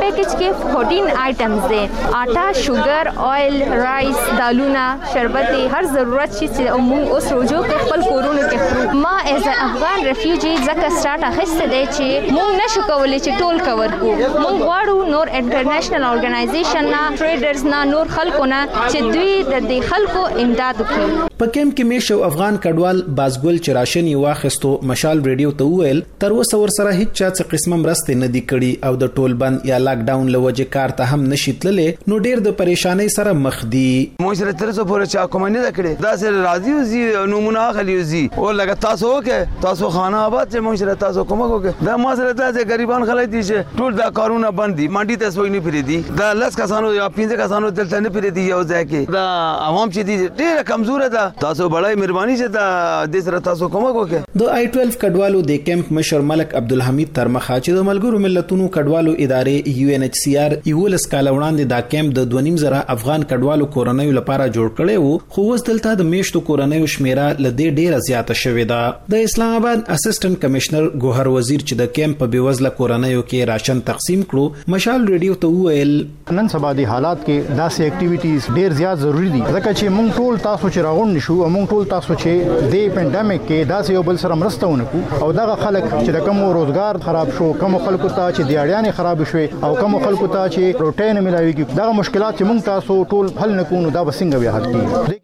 के चौदह आइटम्स दे आटा शुगर ऑयल राइस दालूना शरबत हर ज़रूरत चीज़ उमूम उस रोजो के खपल कोरोना के फ्रू माँ एज अफगान रेफ्यूजी जका स्टार्ट हिस्से दे चे मूंग न शुकवले चे टोल कवर को मूंग वाड़ू नोर इंटरनेशनल ऑर्गेनाइजेशन ना ट्रेडर्स ना नोर खल्को ना चे दुई दे खल्को इमदाद की په کیمپ کې میشو افغان کډوال بازګل چراشنی واخستو مشال ریډیو ته ویل تر اوسه ور سره هیڅ چا څه قسمه مرسته نه دی کړي او د ټول بند یا لاک ډاون لوجه کار ته هم نشیتلې نو ډیر د پریشانۍ سره مخ دي موږ سره تر څو پورې چا کوم نه کړي دا سره راضي وزي نمونه اخلي وزي او لګا تاسو وکه تاسو خانه آباد چې موږ سره تاسو کوم وکه دا ما سره تاسو غریبان خلک دي چې ټول دا کارونه بند دي منډي ته سوي نه پری دي دا لس کسانو یا پنځه کسانو دلته نه پری دي یو ځای کې دا عوام چې دي ډیره کمزور ده تاسو بڑای مهرباني چې دا د سره تاسو کومه وکړه د آی دوولس کډوالو د کیمپ مشر ملک عبدالحمید ترمخا چې د ملګرو ملتونو کډوالو ادارې یو ان ایچ سی آر یولس کال وړاندې دا کیمپ د دوه نیم زره افغان کډوالو کورنیو لپاره جوړ کړی وو خو اوس دلته د میشتو کورنیو شمیره لدې ډیره زیاته شوې ده د اسلام آباد اسسټنټ کمشنر ګوهر وزیر چې د کیمپ په بیوزله کورنیو کې راشن تقسیم کړو مشال ریډیو ته ویل نن سبا د حالات کې داسې اکټیویټیز ډیر زیات ضروری دي ځکه چې موږ ټول تاسو چې راغون نشو موږ ټول تاسو چې د پاندیمیک کې داسې یو بل سره مرسته ونکړو او دغه خلک چې د کوم روزګار خراب شو کوم خلکو ته چې د اړیانې خراب شوي او کوم خلکو ته چې پروتین ملایوي دغه مشکلات چې موږ تاسو ټول حل نکونو دا بسنګ بیا حل کیږي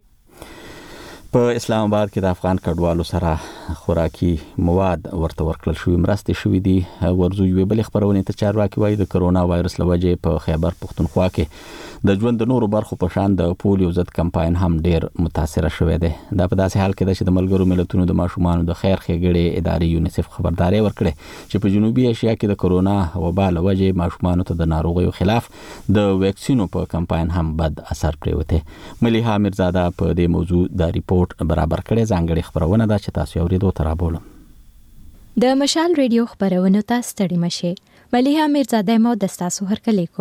په اسلام آباد کې د افغان کډوالو سره خوراکي مواد ورته ورکړل شوی مرستې شوې دي ورزو یو بل خبرونه ته چارواکي وایي د کرونا وایرس لوجه په خیبر پختونخوا کې د ژوند د نورو برخو په شان د پولیو ضد کمپاین هم ډیر متاثر شوی دی دا په داسې حال کې ده چې د ملګرو ملتونو د ماشومانو د خیر ښېګړې ادارې یونیسف خبرداري ورکړې چې په جنوبي اشیا کې د کرونا وبا لوجه ماشومانو ته د ناروغیو خلاف د ویکسینو په کمپاین هم بد اثر پریوته ملیحه میرزاده په دې موضوع د ریپورت برابر کړي ځانګړي خبرونه ده چې تاسو اوریدو تر ابولم د مشال ریډیو خبرونه تاسو ستړي مشه ملیحه میرزاده مو د تاسو هرکلی کوم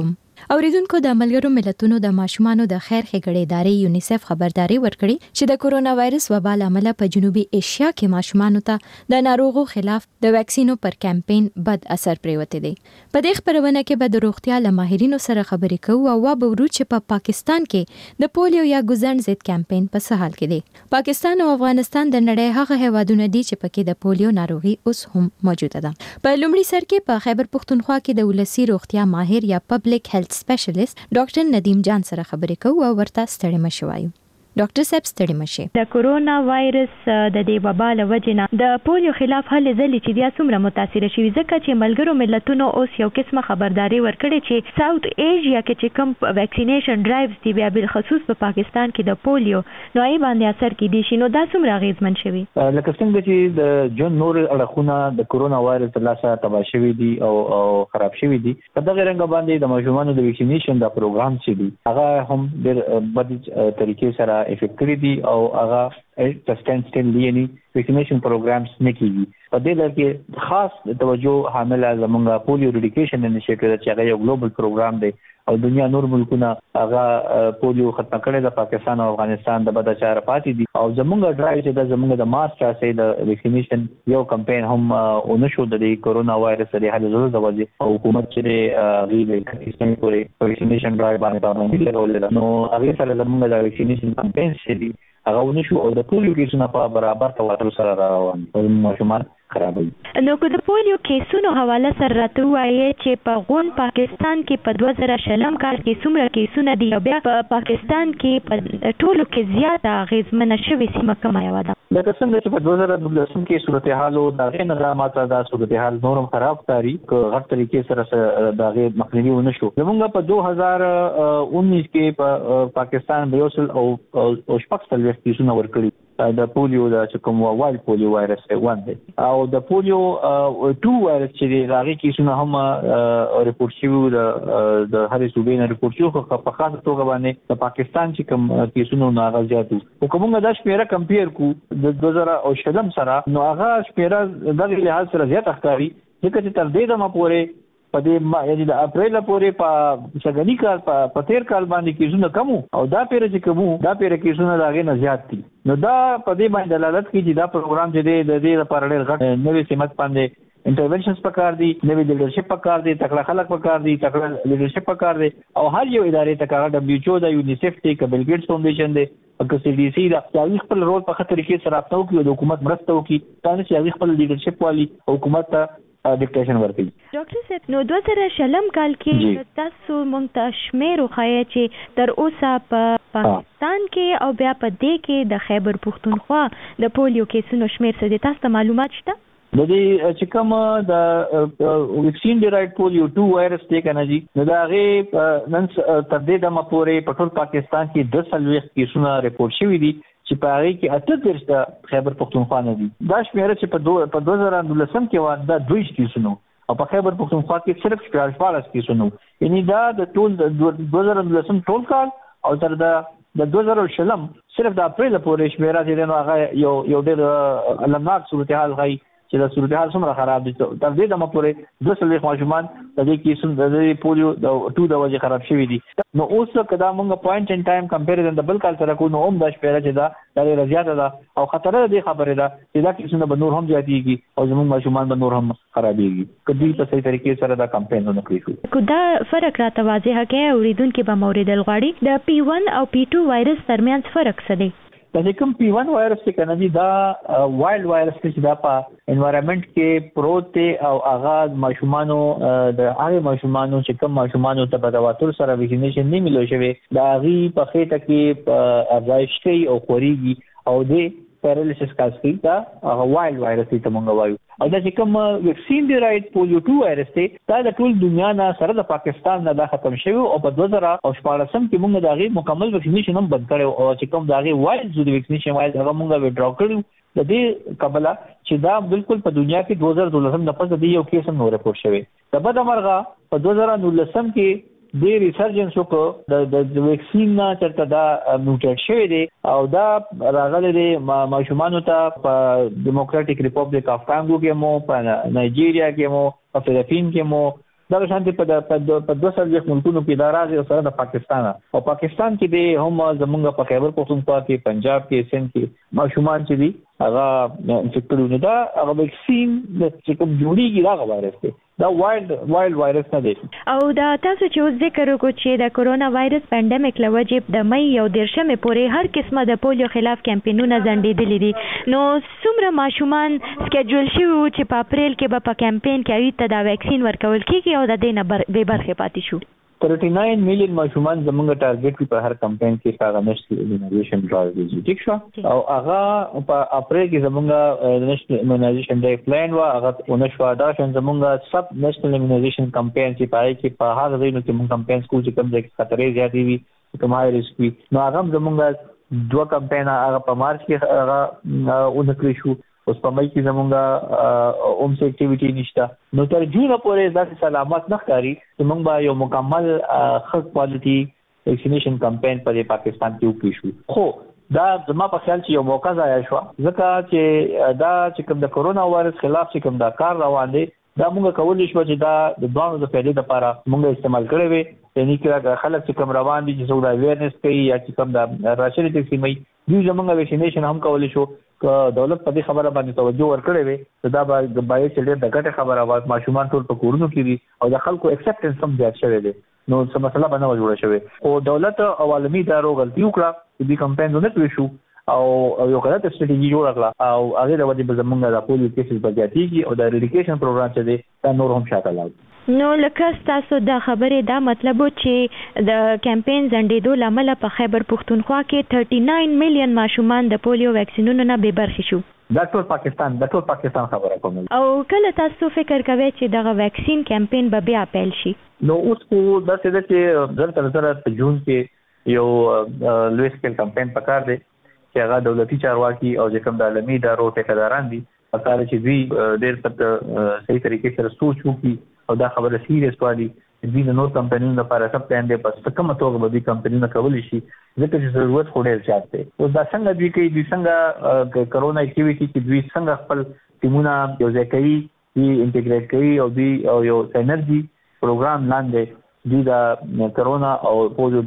اوریدونکو د ملګرو ملتونو د ماشومانو د خیر ښېګړې ادارې یونیسف خبرداري ورکړي چې د کورونا وایرس وبا له امله په جنوبي ایشیا کې ماشومانو ته د ناروغو خلاف د ویکسینو پر کمپاین بد اثر پریوتی دی. په دې خبرونه کې به د روغتیا له ماهرینو سره خبرې کوو او وبورو چې په پا پاکستان کې د پولیو یا ګوزن ضد کمپاین په څه حال کې دی. پاکستان او افغانستان د نړۍ هغه هیوادونه دي چې پکې د پولیو ناروغي اوس هم موجوده ده. په لومړي سر کې په خیبر پښتونخوا کې د ولسی روغتیا ماهر یا پبلک هیلث سپیشلیست ډاکټر ندیم جان سره خبرې کوو او ورته ستړي مشو وایو. ډاکټر صاحب ستړي مشه. د کورونا وایرس د دې وبا له وجې نه د پولیو خلاف هلې ځلې چې بیا څومره متاثره شوي، ځکه چې ملګرو ملتونو اوس یو قسمه خبرداري ورکړې چې ساوث ایشیا کې چې کوم ویکسینیشن ډرایوز دي بیا بالخصوص په پاکستان کې د پولیو نوعي باندې اثر کیدی شي، نو دا څومره اغیزمن شوي؟ لکه څنګه چې د جون نور اړخونه د کورونا وایرس له لاسه تباه شوي دي او او خراب شوي دي. په دغه رنګ باندې د ماشومانو د ویکسینیشن د پروګرام چې دي هغه هم ډېر بد طریقې سره افیکټ کړی دي او هغه سسټین سټین یعنی ویکسینیشن پروګرامز نه کیږي. په دې لړ کې خاص توجه حامله زمونږ پولیو ریډیکیشن انیشیټیو چې هغه یو ګلوبل پروګرام دی او دنیا نور ملکونه هغه پولیو ختم کړي د پاکستان او افغانستان د بد اچار پاتې دي او زمونږ ډرایو چې د زمونږ د مارچ چاسې د ویکسینیشن یو کمپاین هم ونشو د کورونا وایرس د حل زړه د وجې او حکومت چې غیبه کیسن پورې ویکسینیشن ډرایو باندې باندې لرول نو هغه سره زمونږ د ویکسینیشن کمپاین شې هغه ونشو او د پولیو کیسونه په برابر تواتر سره روان او ماشومان خرابوي. نو که د پولیو کیسونو حواله سره راته وایي چې په غون پاکستان کې په دوه زره شلم کال کې څومره کیسونه دي او بیا په پاکستان کې په ټولو کې زیاته اغېزمنه شوې سیمه کومه یوه ده؟ لکه څنګه چې په دوه زره نولسم کې صورتحال او د هغې نه راماته دا صورتحال نورم خراب ښکاري که غټ طریقې سره د هغې مخنیوي ونه شو. زمونږ په دوه هزار اونیس کې په پاکستان به یو سل او شپږ څلوېښت کیسونه ورکړي د پولیو د چې کوم وایل پولیو وایرس ون دی او د پولیو ټو وایرس چې دی هغې کیسونه هم ریپورټ شوي د د هرې صوبې نه ریپورټ شوي خو په خاصه توګه باندې د پاکستان چې کوم کیسونه نو هغه زیات وو. خو که موږ دا شمېره کمپیر کړو د دوه زره شلم سره نو هغه شمېره دغې لحاظ سره زیاته ښکاري ځکه چې تر دې دمه پورې په دې یعنی د اپریل پورې په سږني کال په تیر کال باندې کیسونه کم او دا پیره چې کم دا پیره کیسونه د هغې نه زیات دي. نو دا په دې باندې دلالت کوي چې دا پروګرام چې دی د دې لپاره ډېر غټ نوې سمت باندې انټرونشنز پکار دي، نوې لیډرشپ پکار دي، تکړه خلک پکار دي، تکړه لیډرشپ پکار دي او هر یو ادارې ته کار دبليو ایچ او دا یونیسف دی که بل ګیټس فاونډیشن دی که سی ډي سی دا چې خپل رول په خطر کې سره راځو کې د حکومت مرسته وکړي تاسو چې خپل لیډرشپ والی حکومت ته ډیکټیشن ورکړي. ډاکټر صاحب نو دوه زره شلم کال کې تاسو مونږ ته شمېر وښایه چې تر اوسه په پاکستان کې او بیا په دې کې د خیبر پښتونخوا د پولیو کیسونو شمېر څه دی؟ تاسو ته معلومات شته؟ د دې چې کوم د ویکسین ډرایډ پولیو ټو وایرس دی کنه جی نو دا هغې نن تر دې دمه پورې په ټول پاکستان کې دوه څلوېښت کیسونه ریپورټ شوي دي چې په هغې کې اته دېرش د خیبر پښتونخوا نه دي. دا شمېره چې په دوه زره نولسم کې وه دا دوه ویشت کیسونه او په خیبر پښتونخوا کې صرف شپاړس کیسونه یعنی دا د ټول دوه زره نولسم ټول کال او تر د دوه زره شلم صرف د اپریل پورې شمېره چې دی نو هغه یو یو ډېر المناک صورتحال ښایي چې د صورتحال څومره خراب دي. تر دې دمه پورې دوه څلوېښت ماشومان د دې کیسونو د دې پولیو د ټو د وجې خراب شوي دي. نو اوس که دا موږ پوینټ ان ټایم کمپیریزن د بل کال سره کوو نو هم دا شمېره چې ده دا ډېره زیاته ده او خطره د دې خبرې ده چې دا کیسونه به نور هم زیاتېږي او زموږ ماشومان به نور هم خرابېږي که دوی په صحیح طریقې سره دا کمپین ونه کړي شو. که دا فرق راته واضحه کړې اورېدونکي به مو اورېدل غواړي د پی ون او پی ټو وایرس ترمنځ فرق څه دی؟ دا چې کوم پی ون وایرس چې کنه دي دا وایلډ وایرس چې دا په انوایرنمنت کې پروت دی او هغه ماشومانو د هغه ماشومانو چې کوم ماشومانو ته په تواتر سره ویکسینیشن نه ملو شوی دا هغې په خېټه کې افزایش کوي او خورېږي او دې پیرالیسس کاز کوي دا هغه وایلډ وایرس دی ته مونږ وایو. او دا چې کوم ویکسین ډرایډ پولیو ټو وایرس دی دا د ټول دنیا نه سره د پاکستان نه دا ختم شوی او په دوه زره او شپاړسم کې موږ د هغې مکمل ویکسینیشن هم بند کړی او چې کوم د هغې وایلډ د ویکسینیشن وایلډ هغه موږ ویډرا کړي د دې کبله چې دا بالکل په دنیا کې دوه زره دولسم نه پس د دې یو کیس هم نو ریپورټ شوی. د بده مرغه په دوه زره نولسم کې د ریسرچنس وکړو د ویکسین نه چېرته دا میوټیټ شوی دی او دا راغلی دی ماشومانو ته په ډیموکراټیک ریپبلیک اف کانګو کې مو په نایجیریا کې مو په فلیپین کې مو دا شانتي په په دوه سره ملکونو کې دا راځي سره د پاکستان او پاکستان کې د هم زمونږ په خیبر پختونخوا کې پنجاب کې سند کې ماشومان چې دي هغه انفیکټډ نه دا هغه ویکسین چې کوم جوړیږي دا وایرس دی دا وایلډ وایلډ وایرس نه دی او دا تاسو چې ذکر وکړو چې د کورونا وایرس پاندیمیک لوجب د مې یو دیرشمه پورې هر قسمه د پولیو خلاف کمپاینونه ځنډېدلې دي نو څومره ماشومان سکیډول شوي چې په اپریل کې به په کمپاین کې ایت دا ویکسین ورکول کیږي او د دې نه به برخه پاتې شو thirty-nine million ماشومان زموږ ټارګټ په هر کمپاین کې هغه نشټل ایمونایزیشن ډرایو دی ټیک شو او هغه په اپریل کې زموږ نشټل ایمونایزیشن ډای پلان وا هغه ونشو دا شون زموږ سب نشټل ایمونایزیشن کمپاین چې پای کې په هغه ځای کې موږ کمپاین سکول چې کوم ځای کې خطرې زیاتې وي کوم هاي ریسک وي نو هغه زموږ دوه کمپاین هغه په مارچ کې هغه ونکړی شو اوس په مې کې زمونږه اوم سي اکټیویټي نشته نو تر جون پورې دا سلامت نه ښکاري چې موږ به یو مکمل ښه کوالټي ویکسینیشن کمپاین په پاکستان کې وکړو شو خو دا زما په خیال چې یو موقع ځای شو ځکه چې دا چې کوم د کورونا وایرس خلاف چې کوم دا کار روان دی دا موږ کولای شو چې دا د دوه د فائدې لپاره موږ استعمال کړی وي یعنی چې خلک چې کوم روان دي چې څو دا اویرنس کوي یا چې کوم دا راشنې تقسیمي دوی زموږ ویکسینیشن هم کولای شو دولت په دې خبره باندې توجه ورکړي وي دا به د بای چې د ګټه خبره واز ماشومان ټول په کورونو کې دي او د خلکو اکسپټنس هم زیات شوی دی نو څه مسله باندې جوړه شوی او دولت او عالمي ادارو غلطي وکړه چې دې کمپاین نه کوي شو او یو غلطه استراتیژي جوړه کړه او هغه د ودی په زمونږ د پولیو کیسز بجاتيږي او د ریډیکیشن پروګرام چې دی دا نور هم شاته لاړ نو لکه تاسو دا خبره دا مطلب چې د کمپاین زنډېدو لامل په خیبر پختونخوا کې thirty-nine میلیون ماشومان د پولیو ویکسینونو نه بې برخې شو دا ټول پاکستان د ټول پاکستان خبره کوم او کله تاسو فکر کوئ چې دغه ویکسین کمپاین به بیا پیل شي نو اوس کو دا څه چې زر تر زر په جون کې یو لوی سکیل کمپاین پکار دی چې هغه دولتي چارواکي او چې کوم د عالمي ادارو ټیکداران دي پکار چې دوی ډېر په صحیح طریقې سره سوچ وکړي او دا خبره سیریس والی دوی د نور کمپنیونو لپاره سب پلان دی پس په کومه توګه به دوی کمپنیونه کولی شي ځکه چې ضرورت خو ډېر زیات دی اوس دا څنګه دوی کوي دوی څنګه کرونا اکټیویټي کې دوی څنګه خپل ټیمونه یو ځای کوي دوی انټیګریټ کوي او دوی یو سینرجي پروګرام لاندې دوی د کرونا او پولیو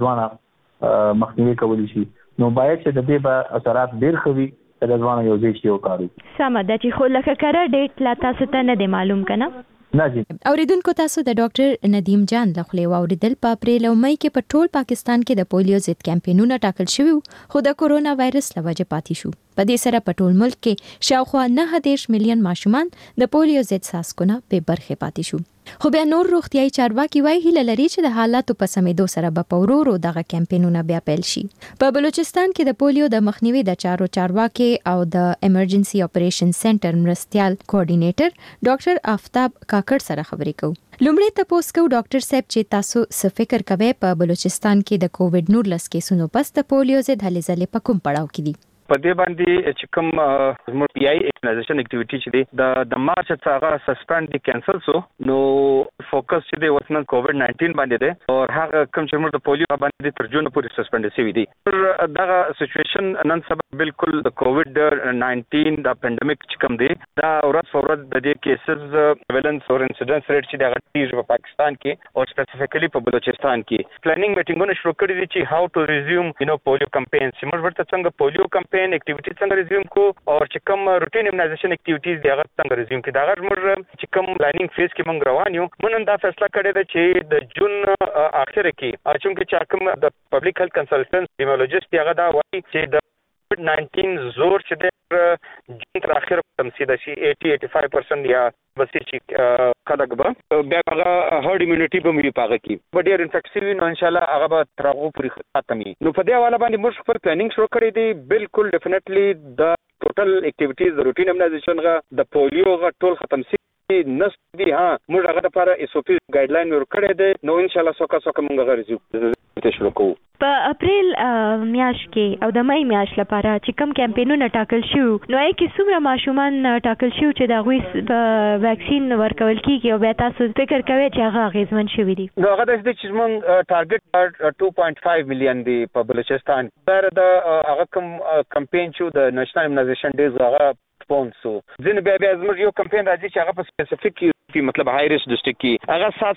دوانه مخنیوي کولی شي نو باید چې د دې به اثرات ډېر ښه وي چې د ځوانو یو ځای شي وکړو سمه ده چې خو لکه کره ډیټ لا تاسو ته نه دی معلوم کنه اوریدونکو تاسو د ډاکټر ندیم جان لخوا واوریدل په اپریل او مې کې په ټول پاکستان کې د پولیو ضد کمپاینونه ټاکل شوي خو د کورونا وایرس لوجه پاتې شو په دې سره په ټول ملک کې شاوخوا nine دېرش میلیون ماشومان د پولیو ضد څاڅکونه به برخه پاتې شو خو بیا نور روغتيایي چارواکي وایي هیله لري چې د حالاتو په سمېدو سره به په ورو ورو دغه کمپاینونه بیا پیل شي په بلوچستان کې د پولیو د مخنیوي د چارو چارواکي او د ایمرجنسي اپریشن سنټر مرستيال کوارډینیټر ډاکټر آفتاب کاکړ سره خبرې کوو لومړی تاسو کو ډاکټر صاحب چې تاسو څه فکر کوئ په بلوچستان کې د کووډ nineteen کیسونو پس د پولیو ضد هلې ځلې په کوم پړاو کې دي په دې باندې چې کوم زموږ پی آی ایمونایزیشن اکټیویټي چې دی د د مارچ څخه سسپند دي کینسل سو نو فوکس چې دی وسنن کووډ nineteen باندې دی او هغه کوم چې موږ د پولیو باندې تر جون پورې سسپند شوی دی پر دغه سچويشن نن سبا بالکل د کووډ nineteen د پاندیمیک چې کوم دی دا ورځ ورځ د دې کیسز ویلنس او انسیډنس ریټ چې دغه ټیج په پاکستان کې او سپیسیفیکلی په بلوچستان کې پلانینګ میټینګونه شروع کړي دي چې هاو ټو ریزیوم یو نو پولیو کمپاین چې موږ ورته څنګه پولیو کمپاین اکټیویټی څنګه ریزیوم کو او چې کوم روټین ایمونایزیشن اکټیویټیز دی هغه څنګه ریزیوم کی دا غږ موږ چې کوم پلانینګ فیز کې موږ روان یو موږ دا فیصله کړې ده چې د جون اخر کې چې چې کوم د پبلک هیلث کنسلټنټ ایپیډیمیولوژیست هغه دا وایي چې د کووډ nineteen زور چې د جون تر اخر تمثيل شي eighty to eighty-five percent یا بس چې خلک به بیا هغه هرډ ایمونټي به مې پاګه کی په ډیر انفیکسیو نو ان شاء الله هغه به تر هغه پورې ختمي نو په دې حواله باندې موږ خپل پلانینګ شروع کړی دی بالکل ډیفینیټلی د ټوټل اکټیویټیز د روټین ایمونایزیشن غا د پولیو غا ټول ختم سي نس دي ها موږ هغه لپاره اس او پی ګایډ لاین ورکړی دی نو ان شاء الله سوکا سوکا موږ غوړو شروع کوو په اپریل میاشت کې او د مې میاشت لپاره چې کوم کمپاینونه ټاکل شو نو اې کې څومره ماشومان ټاکل شو چې د غوي په ویکسین ورکول کیږي او بیا تاسو فکر کوئ چې هغه غیزمن شوی دي نو هغه د دې چې موږ ټارګټ two point five میلیون دی په بلوچستان پر د هغه کوم کمپاین شو د نېشنل ایمونایزیشن ډیز هغه سپانسر ځین بیا بیا زموږ یو کمپاین راځي چې هغه په سپیسیفیک مطلب های ریسک ډسټریکټ کې هغه سات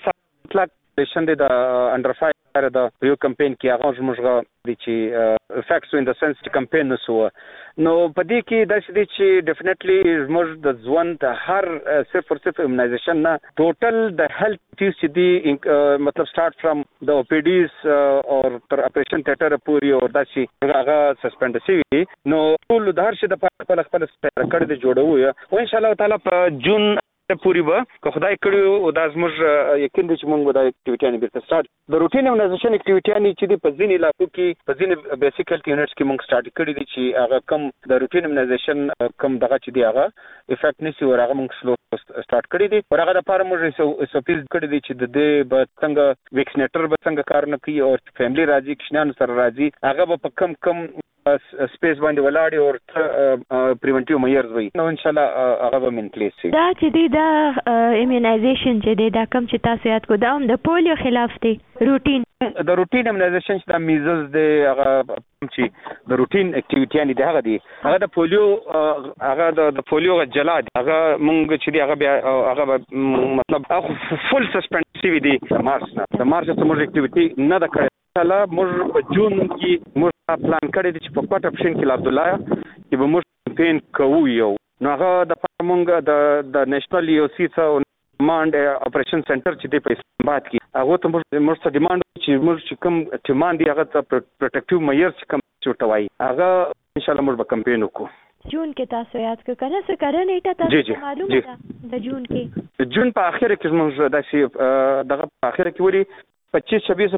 اطلاق شند د انډر فایر د یو کمپاین کې هغه زموږ د چې افیکټس ان د سنس چې کمپاین نو نو په دې کې د دې چې ډیفینیټلی زموږ د ژوند هر صفر صفر ایمونایزیشن نه ټوټل د هیلث ټیس چې دی مطلب سٹارټ فرام د او پی ډیز او تر اپریشن تھیټر پورې او د چې هغه سسپند شي نو ټول د هر شي د خپل خپل کړه د جوړو او ان شاء الله تعالی په جون پوری به که خدای کړو او دا زموږ یقین دي چې موږ به د اکټیویټیانې بیرته سٹارټ د روټین ایمونایزیشن اکټیویټیانې چې د په ځینې علاقو کې په ځینې بیسیک هیلث یونټس کې موږ سٹارټ کړی دي چې هغه کم د روټین ایمونایزیشن کم دغه چې دی هغه افیکټ نشي او هغه موږ سلو سٹارټ کړی دي او هغه لپاره موږ سپیز کړی دي چې د دې به څنګه ویکسینیټر به څنګه کار نه کوي او فیملی راځي کښنان سره راځي هغه به په کم کم سپیس باندې ولاړ او پریونټیو میئرز وي نو ان شاء الله هغه به من پلیس شي دا چې دی دا ایمونایزیشن چې دی دا کم چې تاسو یاد کو دا هم د پولیو خلاف دی روټین د روټین ایمونایزیشن چې د میزلز دی هغه چې د روټین اکټیویټیانې دی هغه دی هغه د پولیو هغه د پولیو جلا دی هغه مونږ چې دی هغه بیا هغه مطلب فل سسپند شي دی د مارچ نه د مارچ ته موږ اکټیویټي نه د کړی الله موږ په جون کې موږ پلان کړی دی چې په کوټ اپشن کې عبد الله چې به موږ کمپاین کوو یو نو هغه د موږ د د نېشنل یو سی څو ډیمانډ اپریشن سنټر چې دی په اسلام آباد کې هغه ته موږ څه ډیمانډ چې موږ کوم ډیمانډ دی هغه ته پروټیکټیو میئرز کوم چوټوي هغه ان شاء الله موږ به کمپاین وکړو جون کې تاسو یاد کړئ کنه څه کړه نیټه تاسو معلومه ده د جون کې جون په اخر کې موږ د شي دغه په اخر کې وری پچیس چھبیس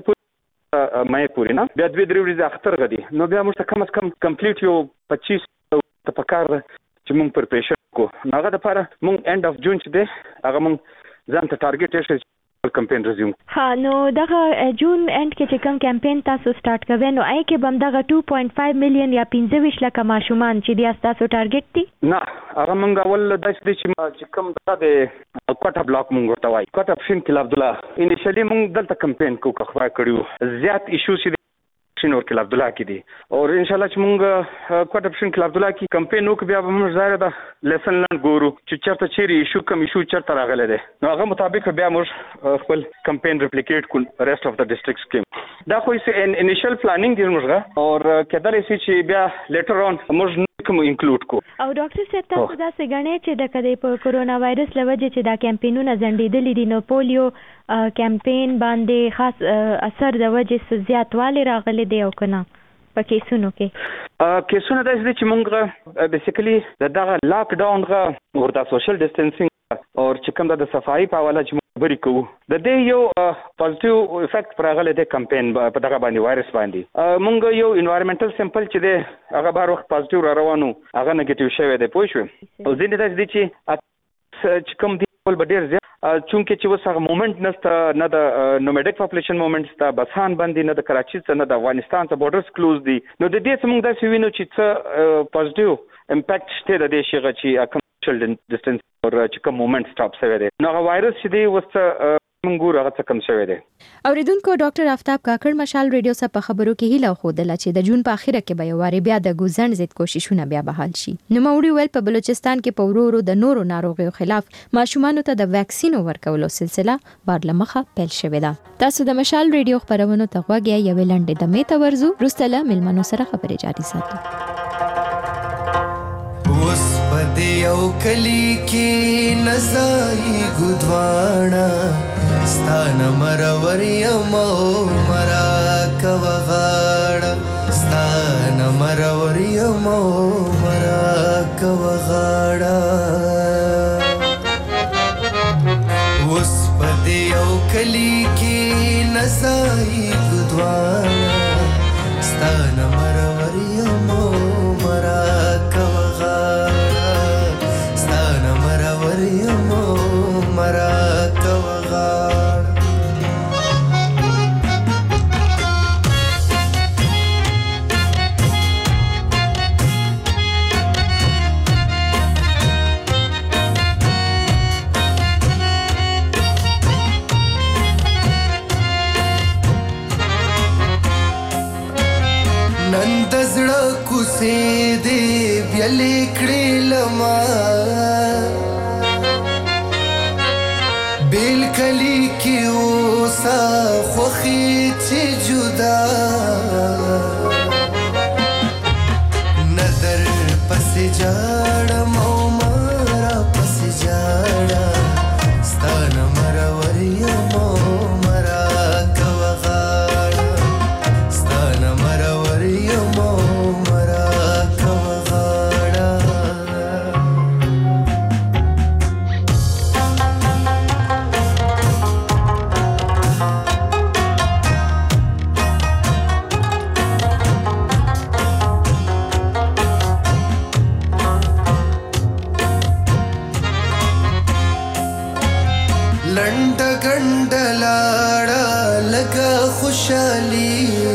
مې پورې نه بیا دوی درې ورځې اختر غدي نو بیا موږ کم از کم کمپلیټ یو پچیس ته پکار چې موږ پر پېښه کو هغه د لپاره موږ اینڈ اف جون چې دی هغه موږ ځان ته ټارګټ یې کمپاین رزیوم ها نو دغه جون اینڈ کې چې کوم کمپاین تاسو سٹارټ کوئ نو آی کې بم دغه two point five میلیون یا پنځه ویشت لک ماشومان چې دی تاسو ټارګټ دي نه هغه موږ اول د چې کوم د کوټه بلاک موږ ورته وایي کوټه اپشن کې عبد الله انیشلی موږ دلته کمپاین کو خبره کړیو زیات ایشو چې شنور کې عبد الله کې دي او ان شاء الله چې موږ کوټ اپشن کې عبد الله کې کمپاین وکړو بیا به موږ ظاهر ده لیسن لرن ګورو چې چرته چیرې ایشو کم ایشو چرته راغلی دی نو هغه مطابق بیا موږ خپل کمپاین ریپلیکیټ کو ریسټ اف د ډیسټریکټس کې دا خو یې انیشل پلانینګ دی موږ او کېدلی شي چې بیا لیټر اون موږ کوم انکلود کو او ډاکټر صاحب تاسو دا څنګه غنئ چې د کدی په کورونا وایرس لوجه چې دا کمپاینونه ځنډېدلې دي نو پولیو کمپاین باندې خاص اثر د وجې زیاتوالی راغلی دی او کنه په کیسونو کې کیسونه د دې چې موږ بیسیکلی دغه لاک ډاون غا ورته سوشل ډیسټنسینګ او چې کوم د صفایي په حواله چې خبرې کوو د دې یو پوزټیو افیکټ پر هغه د کمپاین په دغه باندې وایرس باندې موږ یو انوایرنمنټل سیمپل چې دی هغه بار وخت پوزټیو را روانو هغه نیگیټیو شوی دی پوه شو او ځینې د دې چې کوم دی ول ډیر زیات چونکه چې وسه مومنت نسته نه د نومډیک پاپولیشن مومنت ستا بسان باندې نه د کراچي څخه نه د افغانستان ته بورډرز کلوز دي نو د دې څخه موږ دا وینو چې څه پوزټیو امپیکټ شته د دې شیغه چې کمرشل ډیسټنس او چې کوم مومنت سټاپ شوی دی نو هغه وایرس چې دی وسه منګور هغه څه کم شوی دی اوریدونکو ډاکټر آفتاب کاکړ مشال ریډیو سره په خبرو کې هیله خوده چې د جون په اخیره کې به یو واری بیا د ګوزن ضد کوششونه بیا بحال شي نو موړي ول په بلوچستان کې په ورورو د نورو ناروغیو خلاف ماشومان ته د ویکسین ورکولو سلسله بار لمخه پیل شوې ده تاسو د مشال ریډیو خبرونو ته غوږی یو لنډه د میته ورزو رستله ملمنو سره خبرې جاري ساتو اوس پدې یو کلی کې نزای ګدوانا ستانه مرور یمو مرا کوغاړه ستانه مرور یمو مرا کوغاړه اوس پدې یو کلی کې نزای ګدوانا ستانه مرور یمو مرا بیل کلی کی اوسا خوخی چی جدا نظر پس جاڑم او مرا پس جاڑا ستان مرا وریم او مرا کوغاڑا ستان مرا وریم او مرا کوغاڑا लंड गंड लाड़ा लगा खुशाली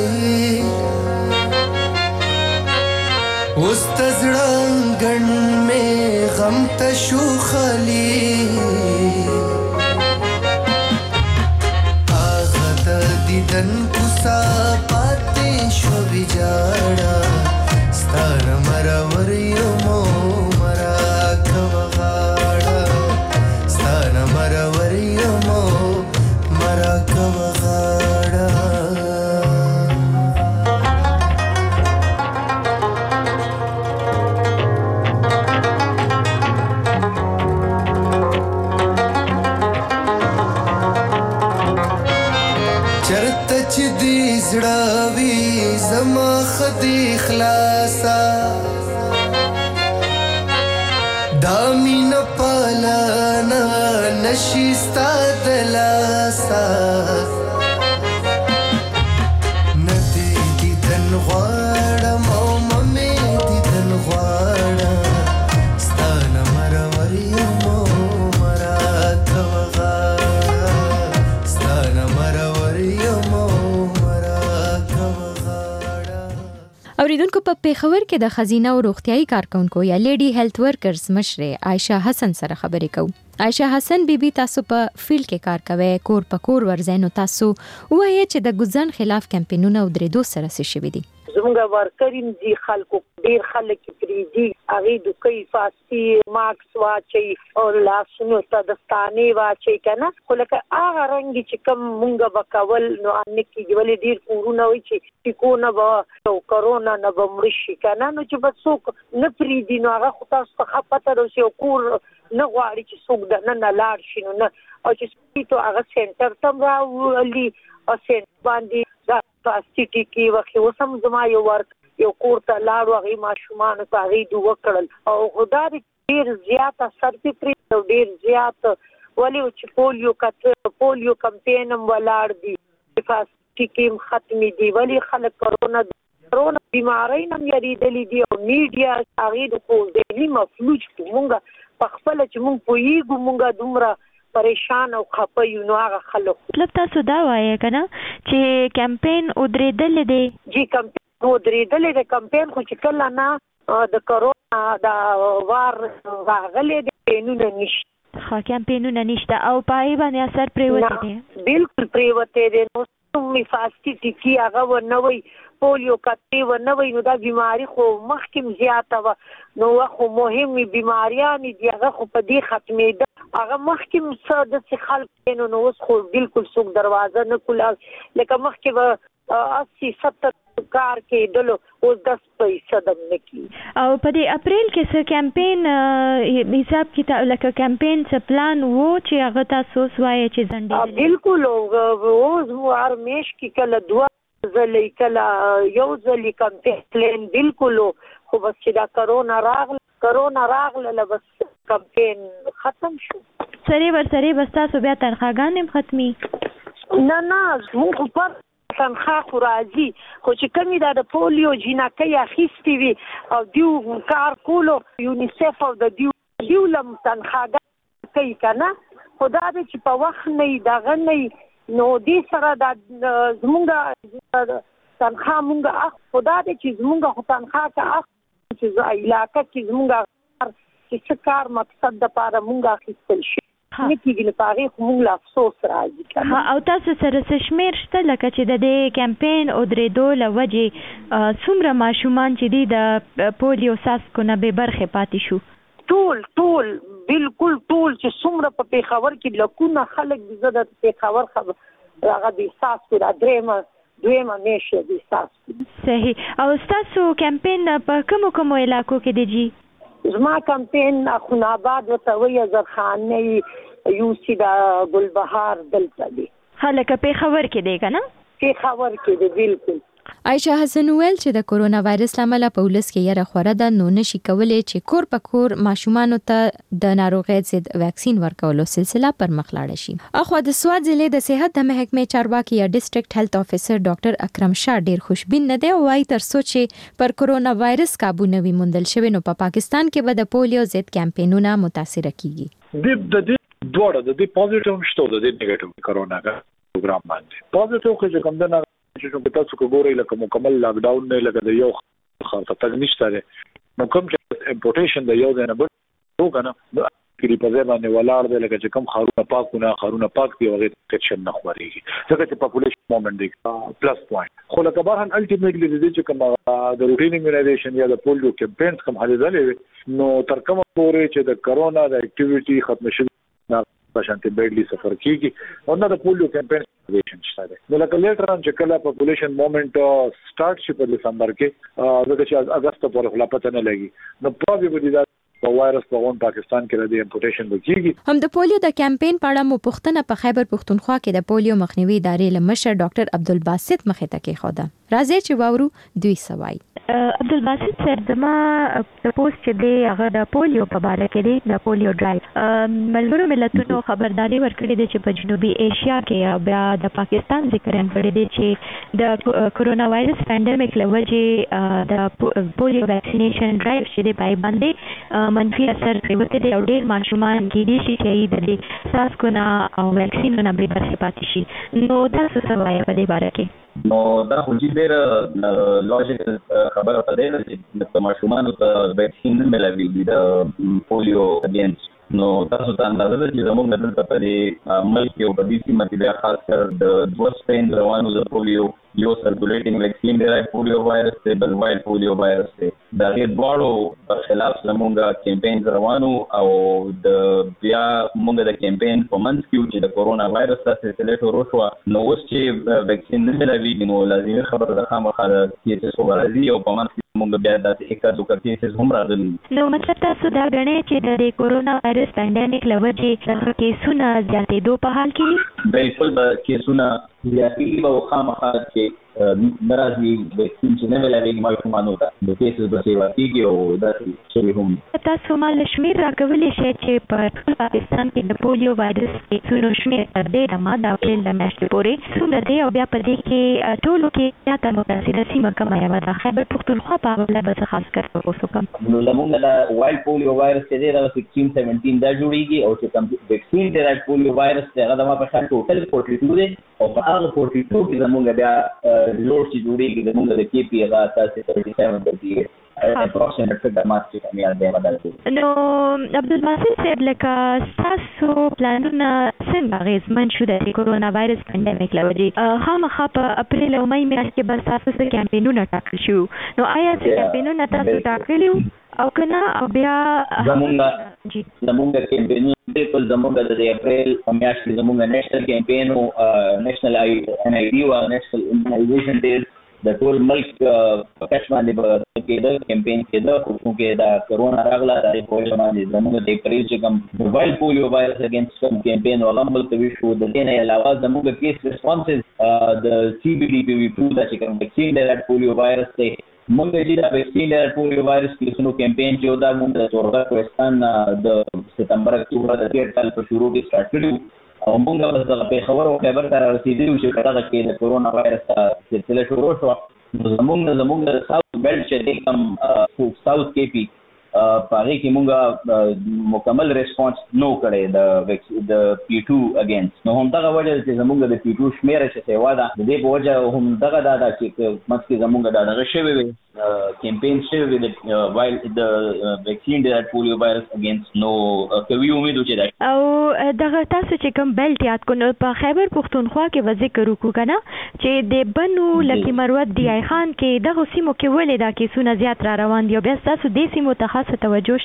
उस तजड़ांगन में गम तशु खाली आगत दीदन कुसा पाते शो बिजाड़ा स्तार मरा वरियमो मरा कवगाड़ा स्तार मरा वरियमो मरा कवगाड़ा चरत दी जड़ावी जमा खदी खलासा दामी न पालाना नशिस्ता दलासा नदी दी दन غواړه مو ممه دی دن غواړه ستانه مروریم مو مرا کوغاړه ستانه مروریم مو مرا کوغاړه. اوریدونکو په پیښور کې د خزینه او روغتيایي کارکونکو یا لیډي هیلث ورکرز مشره عائشه حسن سره خبرې کوو. عائشه حسن بیبي تاسو په فیلډ کې کار کوي، کور په کور ورځینو تاسو وایي چې د ګزن خلاف کمپینونه او درېدو سره څه شوي دي. زموږ ورکرین دي خلکو ډیر خلک پریدي هغه د کوي فاستي ماکس واچي او لاسونو ته دستانه واچي کنه خو لکه هغه رنګ چې کوم مونږ وکول نو ان کې ولې ډیر کورونه وي چې کوونه به او کرونا نه بمړشي کنه نو چې بس څوک نه پریدي نو هغه خو تاسو ته پته راوځي او کور نه غواړي چې څوک د نه نه لاړ شي نو نه او چې سپیټو هغه سنټر تم راولي او سنټ باندې دا پلاستیکي کې وخت وسم زما یو ورک یو کور ته لاړ وغي ماشومان ته غي دوه کړل او خدای ډیر زیات اثر پرې او ډیر زیات ولې چې پولیو کټ پولیو کمپاین ولاړ دي پلاستیکي ختمي دي ولې خلک کرونا کرونا بیماری نم یریدلې دي او میډیا هغه د کوزلي مفلوج کومګه په خپل چې مونږ پویګو مونږه دومره پریشان او خپه یو نو هغه خلک مطلب تاسو دا وایي کنه چې کمپاین او درېدل دي جی کمپاین او درېدل دي کمپاین خو چې کله نه د کرونا دا وار راغلي دي نو نشته خو کمپاینونه نشته او پای باندې اثر پریوته دي بالکل پریوته دي نو می فاستي ټکی هغه ونوي پولیو کټي ونوي نو دا بیماری خو مخکم زیاته و نو خو مهمه بیماریاں دي هغه خو په دې ختمې ده هغه مخکم څه د خلک نو نو خو بالکل څوک دروازه نه کولا لکه مخکې اسی ستر کار کې دلو اوس دس پیسې دم نکی او په دې اپریل کې څه کمپاین حساب کې لکه کمپاین څه پلان وو چې هغه تاسو وایي چې ځنډي بالکل اوس مو هر میش کې کله دوه ځلې کله یو ځلې کمپاین پلان بالکل خو بس چې دا کرونا راغله کرونا راغله بس کمپاین ختم شو سری ور سری بس تاسو بیا تنخواګان هم ختمي نه نه موږ په تنخوا خو راځي خو چې کمی دا د پولیو جینکۍ اخیستې وي او دیو کار کولو یونیسف او د دیو دیو لم تنخواګان کوي که نه خو دا دی چې په وخت نه وي دغه نه وي نو دې سره دا زمونږ تنخوا مونږ اخ خو دا دی چې زمونږ خو تنخوا که اخ چې علاقه کې زمونږ چې څه کار مقصد دپاره مونږ اخیستل شي نه کېږي نو په هغې خو مونږ له افسوس راځي او تاسو سره څه شمېر شته لکه چې د دې کمپین او درېدو له وجې څومره ماشومان چې دي د پولیو څاڅکو نه بې برخې پاتې شو ټول ټول بالکل ټول چې څومره په پیښور کې لکونه خلک د زړه پیښور خبر هغه د احساس کړه درېمه دویمه میشه د احساس. صحیح. او تاسو کمپاین په کوم کوم علاقو کې دی جی؟ زما کمپاین خوناباد وتوي زرخانه یوسی دا ګلبهار دلته دی. خلک پیښور کې دی کنه؟ پیښور کې دی بالکل. عائشہ حسن ویل چې د کورونا وایرس لامل په ولس کې یره خوره ده نو نشي کولای چې کور په کور ماشومان ته د ناروغۍ ضد ویکسین ورکولو سلسله پر مخ لاړ شي. اخو د سواد ضلع د صحت د محکمې چارواکي یا ډیسټریکټ هیلث افیسر ډاکټر اکرم شاه ډیر خوشبین نه دی او وايي تر څو چې پر کورونا وایرس قابو نه وي موندل شوی نو په پاکستان کې به د پولیو ضد کمپاینونه متاثر کیږي. د دې دوړه د دې پوزټیو شته د دې نیگیټیو کورونا پروګرام باندې پوزټیو کې کوم د چې تاسو کو ګورئ لکه مکمل لاک ډاون نه لکه د یو خاصه تګنيشته ده نو کوم چې امپورټیشن د یو نه بل وګنه کلی په ځای باندې ولاړ دی لکه چې کوم خارونه پاکونه خارونه پاک دی هغه کچن نه خوريږي ځکه چې پاپولیشن مومنت دی پلس پوینټ خو لکه بهر الټیمیټلی د دې چې کوم د روټین ایمونایزیشن یا د پولیو کمپاینز کوم حل زلې نو تر کومه پورې چې د کرونا د اکټیویټي ختم شي شانتي بیډلی سفر کیږي او نه د پولیو کمپاین ویشن شته نو لکه لیټر ان چې کله پاپولیشن مومنت سٹارټ شي په دسمبر کې دغه چې اگست پورې خلا پته نه لګي نو پروبابلی دا وایرس په اون پاکستان کې د امپورټیشن وکړي. هم د پولیو د کمپاین په اړه مو پوښتنه په خیبر پښتونخوا کې د پولیو مخنیوي ادارې لمشر ډاکټر عبدالباسط مخې ته کې خوده راځي چې واورو دوی سوای. عبدالباسط صاحب زما سپوز چې دی هغه د پولیو په اړه کې دی د پولیو ډرایو ملګرو ملتونو خبرداري ورکړې ده چې په جنوبي ایشیا کې بیا د پاکستان ذکر هم کړی دی چې د کورونا وایرس پاندیمیک لوجه د پولیو ویکسینیشن ډرایو چې دی پای باندې منفي اثر پریوته دی او ډیر ماشومان کې دي چې د دې ساسکونه او ویکسینونه به برخه پاتې شي نو تاسو څه وایي په دې باره کې؟ نو دا خو چې ډېر لوجیکل خبره ده چې د ماشومانو ته ویکسین نه ملوي د پولیو اگینست نو تاسو ته اندازه ده چې زموږ دلته په دې ملک کې او په دې سیمه کې بیا خاص کر د دوه سپین روانو د پولیو یو سرکولیټینګ ویکسین دی پولیو وایرس دی بل وایل پولیو وایرس دی دا غیر دواړو په خلاف زموږ کمپاین روانو او د بیا موږ د کمپاین په منځ کې چې د کورونا وایرس سلسله شروع شو نو اوس چې ویکسین نه ملوي نو لازمي خبره ده خامخا د کیسز ورزي او په منځ کې موږ بیا د اکا دوه کیسز هم راغلي نو مطلب تاسو دا غنئ چې د کورونا وایرس پاندیمیک لوجه د کیسونو زیاتېدو په حال کې بالکل د کیسونو زیاتېدو او خامخا چې ناراضي ویکسین چې نه ملوي ماشومانو ته د کیسز د سیوا کیږي او داسې شوي هم تاسو مال شمیر راکولی شئ چې په پاکستان کې د پولیو وایرس کیسونو شمیر تر دې د ماده اپریل د میاشتې پورې څومره دی او بیا په دې کې ټولو کې زیاته متاثره سیمه کومه یوه ده خیبر پښتونخوا په هغه به خاص کر اوسو کوم نو زموږ د وایل پولیو وایرس چې دی دا سکسټین سیونټین دا جوړیږي او چې کوم ویکسین دی د پولیو وایرس دی هغه د ما په خیال ټوټل فورټي ټو دی او په هغه فورټي ټو کې زموږ بیا لوړ چې جوړیږي زموږ د کې پی هغه تاسو ثلاثه سیون دی اپروکسیمیټ فګر ماس چې کوم یاد دی بدل نو عبدالباسط صاحب لکه تاسو پلانونه څنګه غیزمن شو د کورونا وایرس پاندیمیک لوجه خامخا په اپریل او مې میاشت کې بس تاسو څه کمپاینونه ټاکل شو نو آیا چې کمپاینونه تاسو ټاکلیو او کنه او بیا زموږ زموږ کمپاینونه بالکل زموږ د اپریل په میاشت کې زموږ نېشنل کمپاین او نېشنل آی ان آی ډي او نېشنل ایمونایزیشن ډے د ټول ملک په کچ باندې به کېده کمپاین کېده خو کې دا کرونا راغله د پولیو باندې زموږ د اپریل چې کوم وایل پولیو وایرس اگینست کوم کمپاین ولا ملک وی شو د دې نه علاوه زموږ کیس ریسپانسز د سی بی ډي پی وی ټو د چې کوم ویکسین د پولیو وایرس ته موږ چې د ویکسین د پولیو وایرس کیسونو کمپاین چې دا موږ د تورغه کوستان د ستمبر اکتوبر د تیر کال په شروع کې سٹارټ کړو او موږ د پیښور او خیبر ته رسیدو چې کله کې د کورونا وایرس سلسله شروع شو زموږ زموږ د ساوث بیلټ چې کوم ساوث کې پی پاره کې موږ مکمل ریسپانس نو کړی د د پی ټو اگینست نو هم دا وجه چې زموږ د پی ټو شمیره چې سیوا ده د دې په وجه هم دغه دا چې مڅ زموږ د دغه شوی وي کمپاین شوی د وایل د ویکسین د پولیو وایرس اگینست نو کوي امید چې او دغه تاسو چې کوم بیلټ یاد کو نو په خیبر پښتونخوا کې و ذکر وکړو کنه چې د بنو لکی مروت دی آی خان کې دغه سیمو کې ولې دا کیسونه زیات را روان دي او بیا تاسو د سیمو ته خاصه توجه شته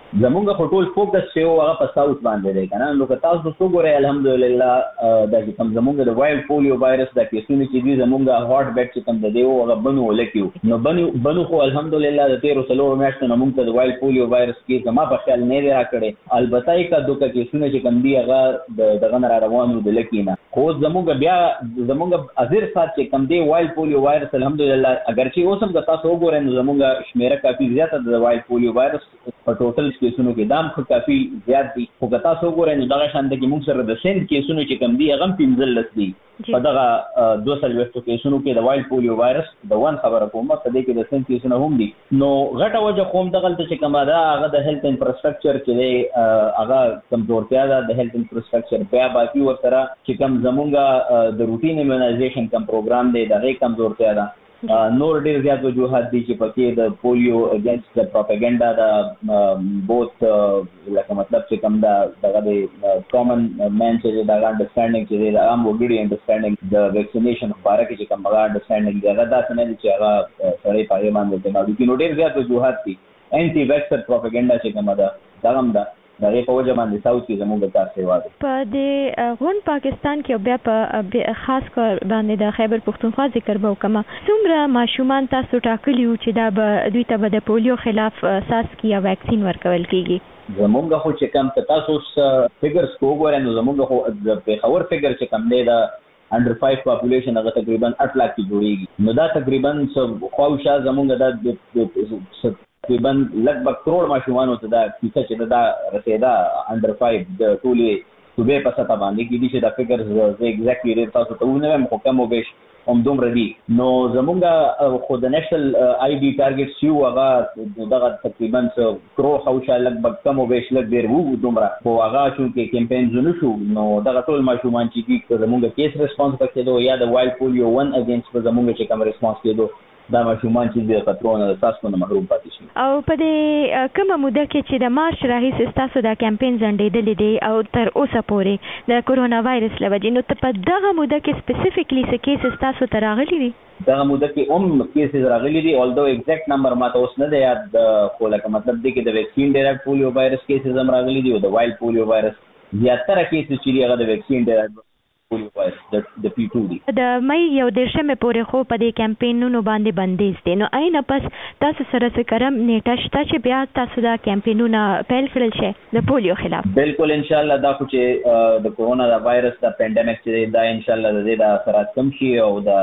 زمونږ په ټول فوکس چې او هغه په ساوث باندې دی کنه نو که تاسو وګورئ الحمدلله دا چې کوم زمونږ د وایلډ پولیو وایرس د کیسونو چې دي زمونږ هاټ بیټ چې کوم دی او هغه بنو ولکیو نو بنو بنو خو الحمدلله د تیرو سلو میاشتو نه موږ ته د وایلډ پولیو وایرس کې زما په خیال نه دی راکړي البته یې دوه کیسونه چې کوم دی هغه دغه نه روانو د لکینه خو زمونږ بیا زمونږ ازیر سات چې کوم دی وایلډ پولیو وایرس الحمدلله اگر چې اوس هم د تاسو وګورئ نو زمونږ شمیره کافي زیاته د وایلډ پولیو وایرس په ټوټل کیسونو کې دام خو کافي زیات دي خو که تاسو وګورئ نو دغه شان د موږ سره د سند کیسونو چې کم دي هغه پنځه لس دي په دغه دوه سل وختو کیسونو کې د وایلډ پولیو وایرس د وان خبره کوم په دې کې د سند کیسونه هم دي نو غټه وجه کوم دغه چې کومه ده هغه د هیلث انفراستراکچر چې دی هغه کمزورتیا ده د هیلث انفراستراکچر بیا باقي ورسره چې کوم زمونږ د روټین ایمونایزیشن کوم پروګرام دی دغه کمزورتیا ده نور ډیر زیات وجوهات دي چې پکې د پولیو اگینست د پروپاګاندا د بوت لکه مطلب چې کوم دا دغه د کامن مین چې دا انډرستانډینګ چې د عام وګړي انډرستانډینګ د ویکسینیشن لپاره کې کوم هغه انډرستانډینګ دی هغه داسې نه دي چې هغه سړی پای باندې ته نو د ډیر زیات وجوهات دي انټي ویکسر پروپاګاندا چې کوم دا دا هم دا دغه په وجه باندې ساوث کې زموږ کار سیوا ده په د غون پاکستان کې بیا په خاص کار باندې د خیبر پختونخوا ذکر به وکم څومره ماشومان تاسو ټاکلی و چې دا به دوی ته د پولیو خلاف اساس کیا ویکسین ورکول کیږي زموږ خو چې کم تاسو فګرز کوګور نو زموږ خو د پیښور فګر چې کم دی دا انډر فایو پاپولیشن هغه تقریبا اټ لاک کې جوړیږي نو دا تقریبا خواوشا زموږ د تقریبا لږ کروڑ ماشومان ته دا کیسه چې دا رسیدا انډر فایو د ټولې صوبې په سطح باندې کې دي چې دا فګر زه ایگزیکټلی ریټ تاسو ته ونه وایم خو کم او بیش هم دومره دي نو زمونږ خو د نېشنل آی ډي ټارګټس یو هغه دغه تقریبا کروڑ خواوشا لږ کم او بیش لږ ډېر وو دومره خو هغه چونکې کیمپین زونه شو نو دغه ټول ماشومان چې دي زمونږ کیس ریسپانس پکې یا د وایلډ پولیو ون اگینست په زمونږ چې کوم ریسپانس کېدو دا ماشومان چې د خطرونو د تاسو نه محروم پاتې شي او په دې کومه موده کې چې د مارچ راهیسې تاسو دا کمپاین ځنډېدلې دی او تر اوسه پورې د کورونا وایرس لوجې نو په دغه موده کې سپیسیفیکلی څه کیسز تاسو ته راغلي دي دغه موده کې هم کیسز راغلي دي although exact number ماته اوس نه دی یاد خو لکه مطلب دی چې د ویکسین ډایرکټ پولیو وایرس کیسز هم راغلي دي او د وایلډ پولیو وایرس زیاتره کیسز چې هغه د ویکسین ډایرکټ پولیو وایرس د پی ټو دی د مې یو دیرشمه پورې خو په دې کمپاینونو باندې بندیز دي نو آینه پس تاسو سره څه کرم نیټه شته چې بیا تاسو دا کمپاینونه پیل کړل شي د پولیو خلاف بالکل ان شاء الله دا خو چې د کورونا وایرس د پینډیمک چې دا ان شاء الله د دې د اثرات کم شي او د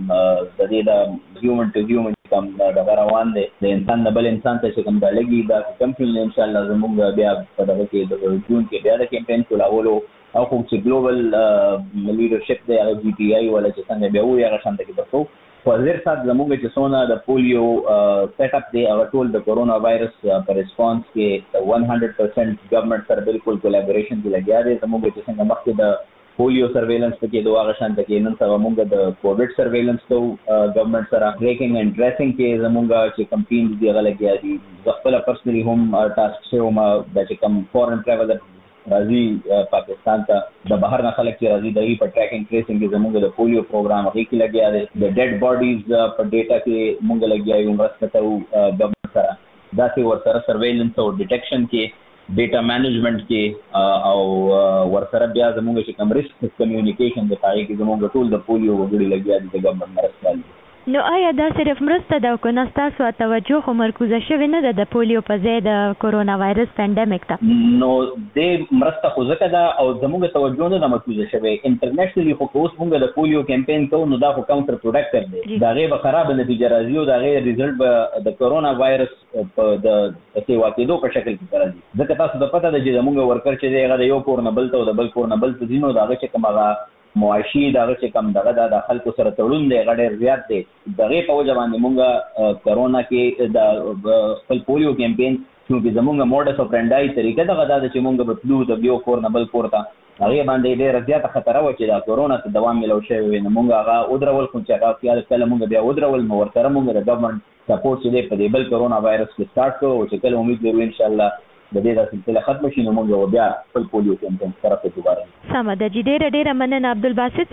د دې د هیومن ټو هیومن کوم دا روان دي د انسان د بل انسان ته چې کوم دا لګي دا کمپاین ان شاء الله زموږ بیا په دغه کې د جون کې بیا د کمپاین کولولو او کوم چې ګلوبل لیډرشپ دی هغه جی پی آی ولا چې څنګه بیا وي هغه شانته کې تاسو په زیر سات زموږ چې سونه د پولیو سیټ اپ دی هغه ټول د کورونا وایرس په ریسپانس کې one hundred percent ګورنمنت سره بالکل کولیبریشن کې لګیا دی زموږ چې څنګه مخکې د پولیو سرویلنس پکې دوه هغه شانته کې نن سبا موږ د کووډ سرویلنس ته ګورنمنت سره ټریکینګ اینڈ ټریسینګ کې زموږ چې کمپین دی هغه لګیا دي خپل پرسنلی هم ټاسک شو ما د چې کم فورن ټریولر راځي پاکستان ته د بهر نه خلک چې راځي دغه په ټریکینګ ټریسینګ کې زموږ د پولیو پروګرام هغه کې لګیا دی د ډیډ باډیز په ډیټا کې موږ لګیا یو مرسته کوو ګورنمنت سره دا چې ورسره سرویلنس او ډیټیکشن کې ډیټا مینجمنٹ کې او ورسره بیا زموږ چې کوم ریسک کمیونیکیشن د پاره کې زموږ ټول د پولیو وګړي لګیا دي د ګورنمنت مرسته دي نو آیا دا صرف مرسته ده او نه تاسو توجه خو مرکوزه شوی نه ده د پولیو په ځای د کورونا وایرس پینډیمک ته نو د مرسته خو ځکه ده او زموږ توجه نه ده مرکوزه شوی انټرنیشنلی خو اوس موږ د پولیو کمپاین کوو نو دا خو کاونټر پروډکټیو دی دا غي به خراب نتیجه راځي او دا غي ریزلټ به د کورونا وایرس په د سیوا کېدو په شکل کې راځي ځکه تاسو د پته ده چې زموږ ورکر چې دی هغه د یو کور نه بل ته او د بل کور نه بل ته ځینو دا چې کومه معاشي دغه چې کم دغه د خلکو سره تړون دی غډیر زیات دی دغه په وجه باندې مونږه کورونا کې د خپل پولیو کمپاین چې زمونږ موډس اپرنډای طریقه دغه د چې مونږ په پلو د یو کور نه بل کور ته هغه باندې ډیر زیات خطر و چې دا کورونا ته دوام ملو شوی نو مونږ هغه اودرول خو چې هغه خیال کله مونږ بیا اودرول نو ورته مونږ د ګورنمنت سپورټ چې دی په دې بل کورونا وایرس کې سٹارټ کوو چې کله امید لرو ان شاء الله د دې د سلسله ختم شي نو موږ بیا خپل پولیو کمپاین سره په دوباره سم د جې ډېر ډېر مننه عبدالباسط صاحب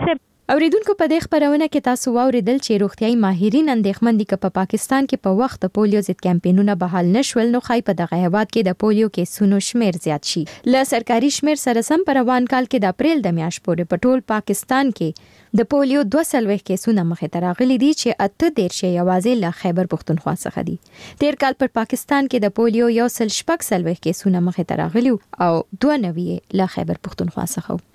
اوریدونکو په دې خبرونه کې تاسو واوریدل چې روغتيایي ماهرین اندېښمن دي چې په پاکستان کې په وخت پولیو ضد کمپاینونه بحال نشول نو خای په دغه هیواد کې د پولیو کیسونو شمیر زیات شي. له سرکاري شمیر سره سم په روان کال کې د اپریل د میاشتې پورې په ټول پاکستان کې د پولیو دوه سلوي کیسونه مخې ته راغلي دي چې اته ډیر شي یوازې له خیبر پختونخوا څخه دي. تیر کال پر پاکستان کې د پولیو یو سل شپږ سلوي کیسونه مخې ته راغلي او دوه نوي له خیبر پختونخوا څخه.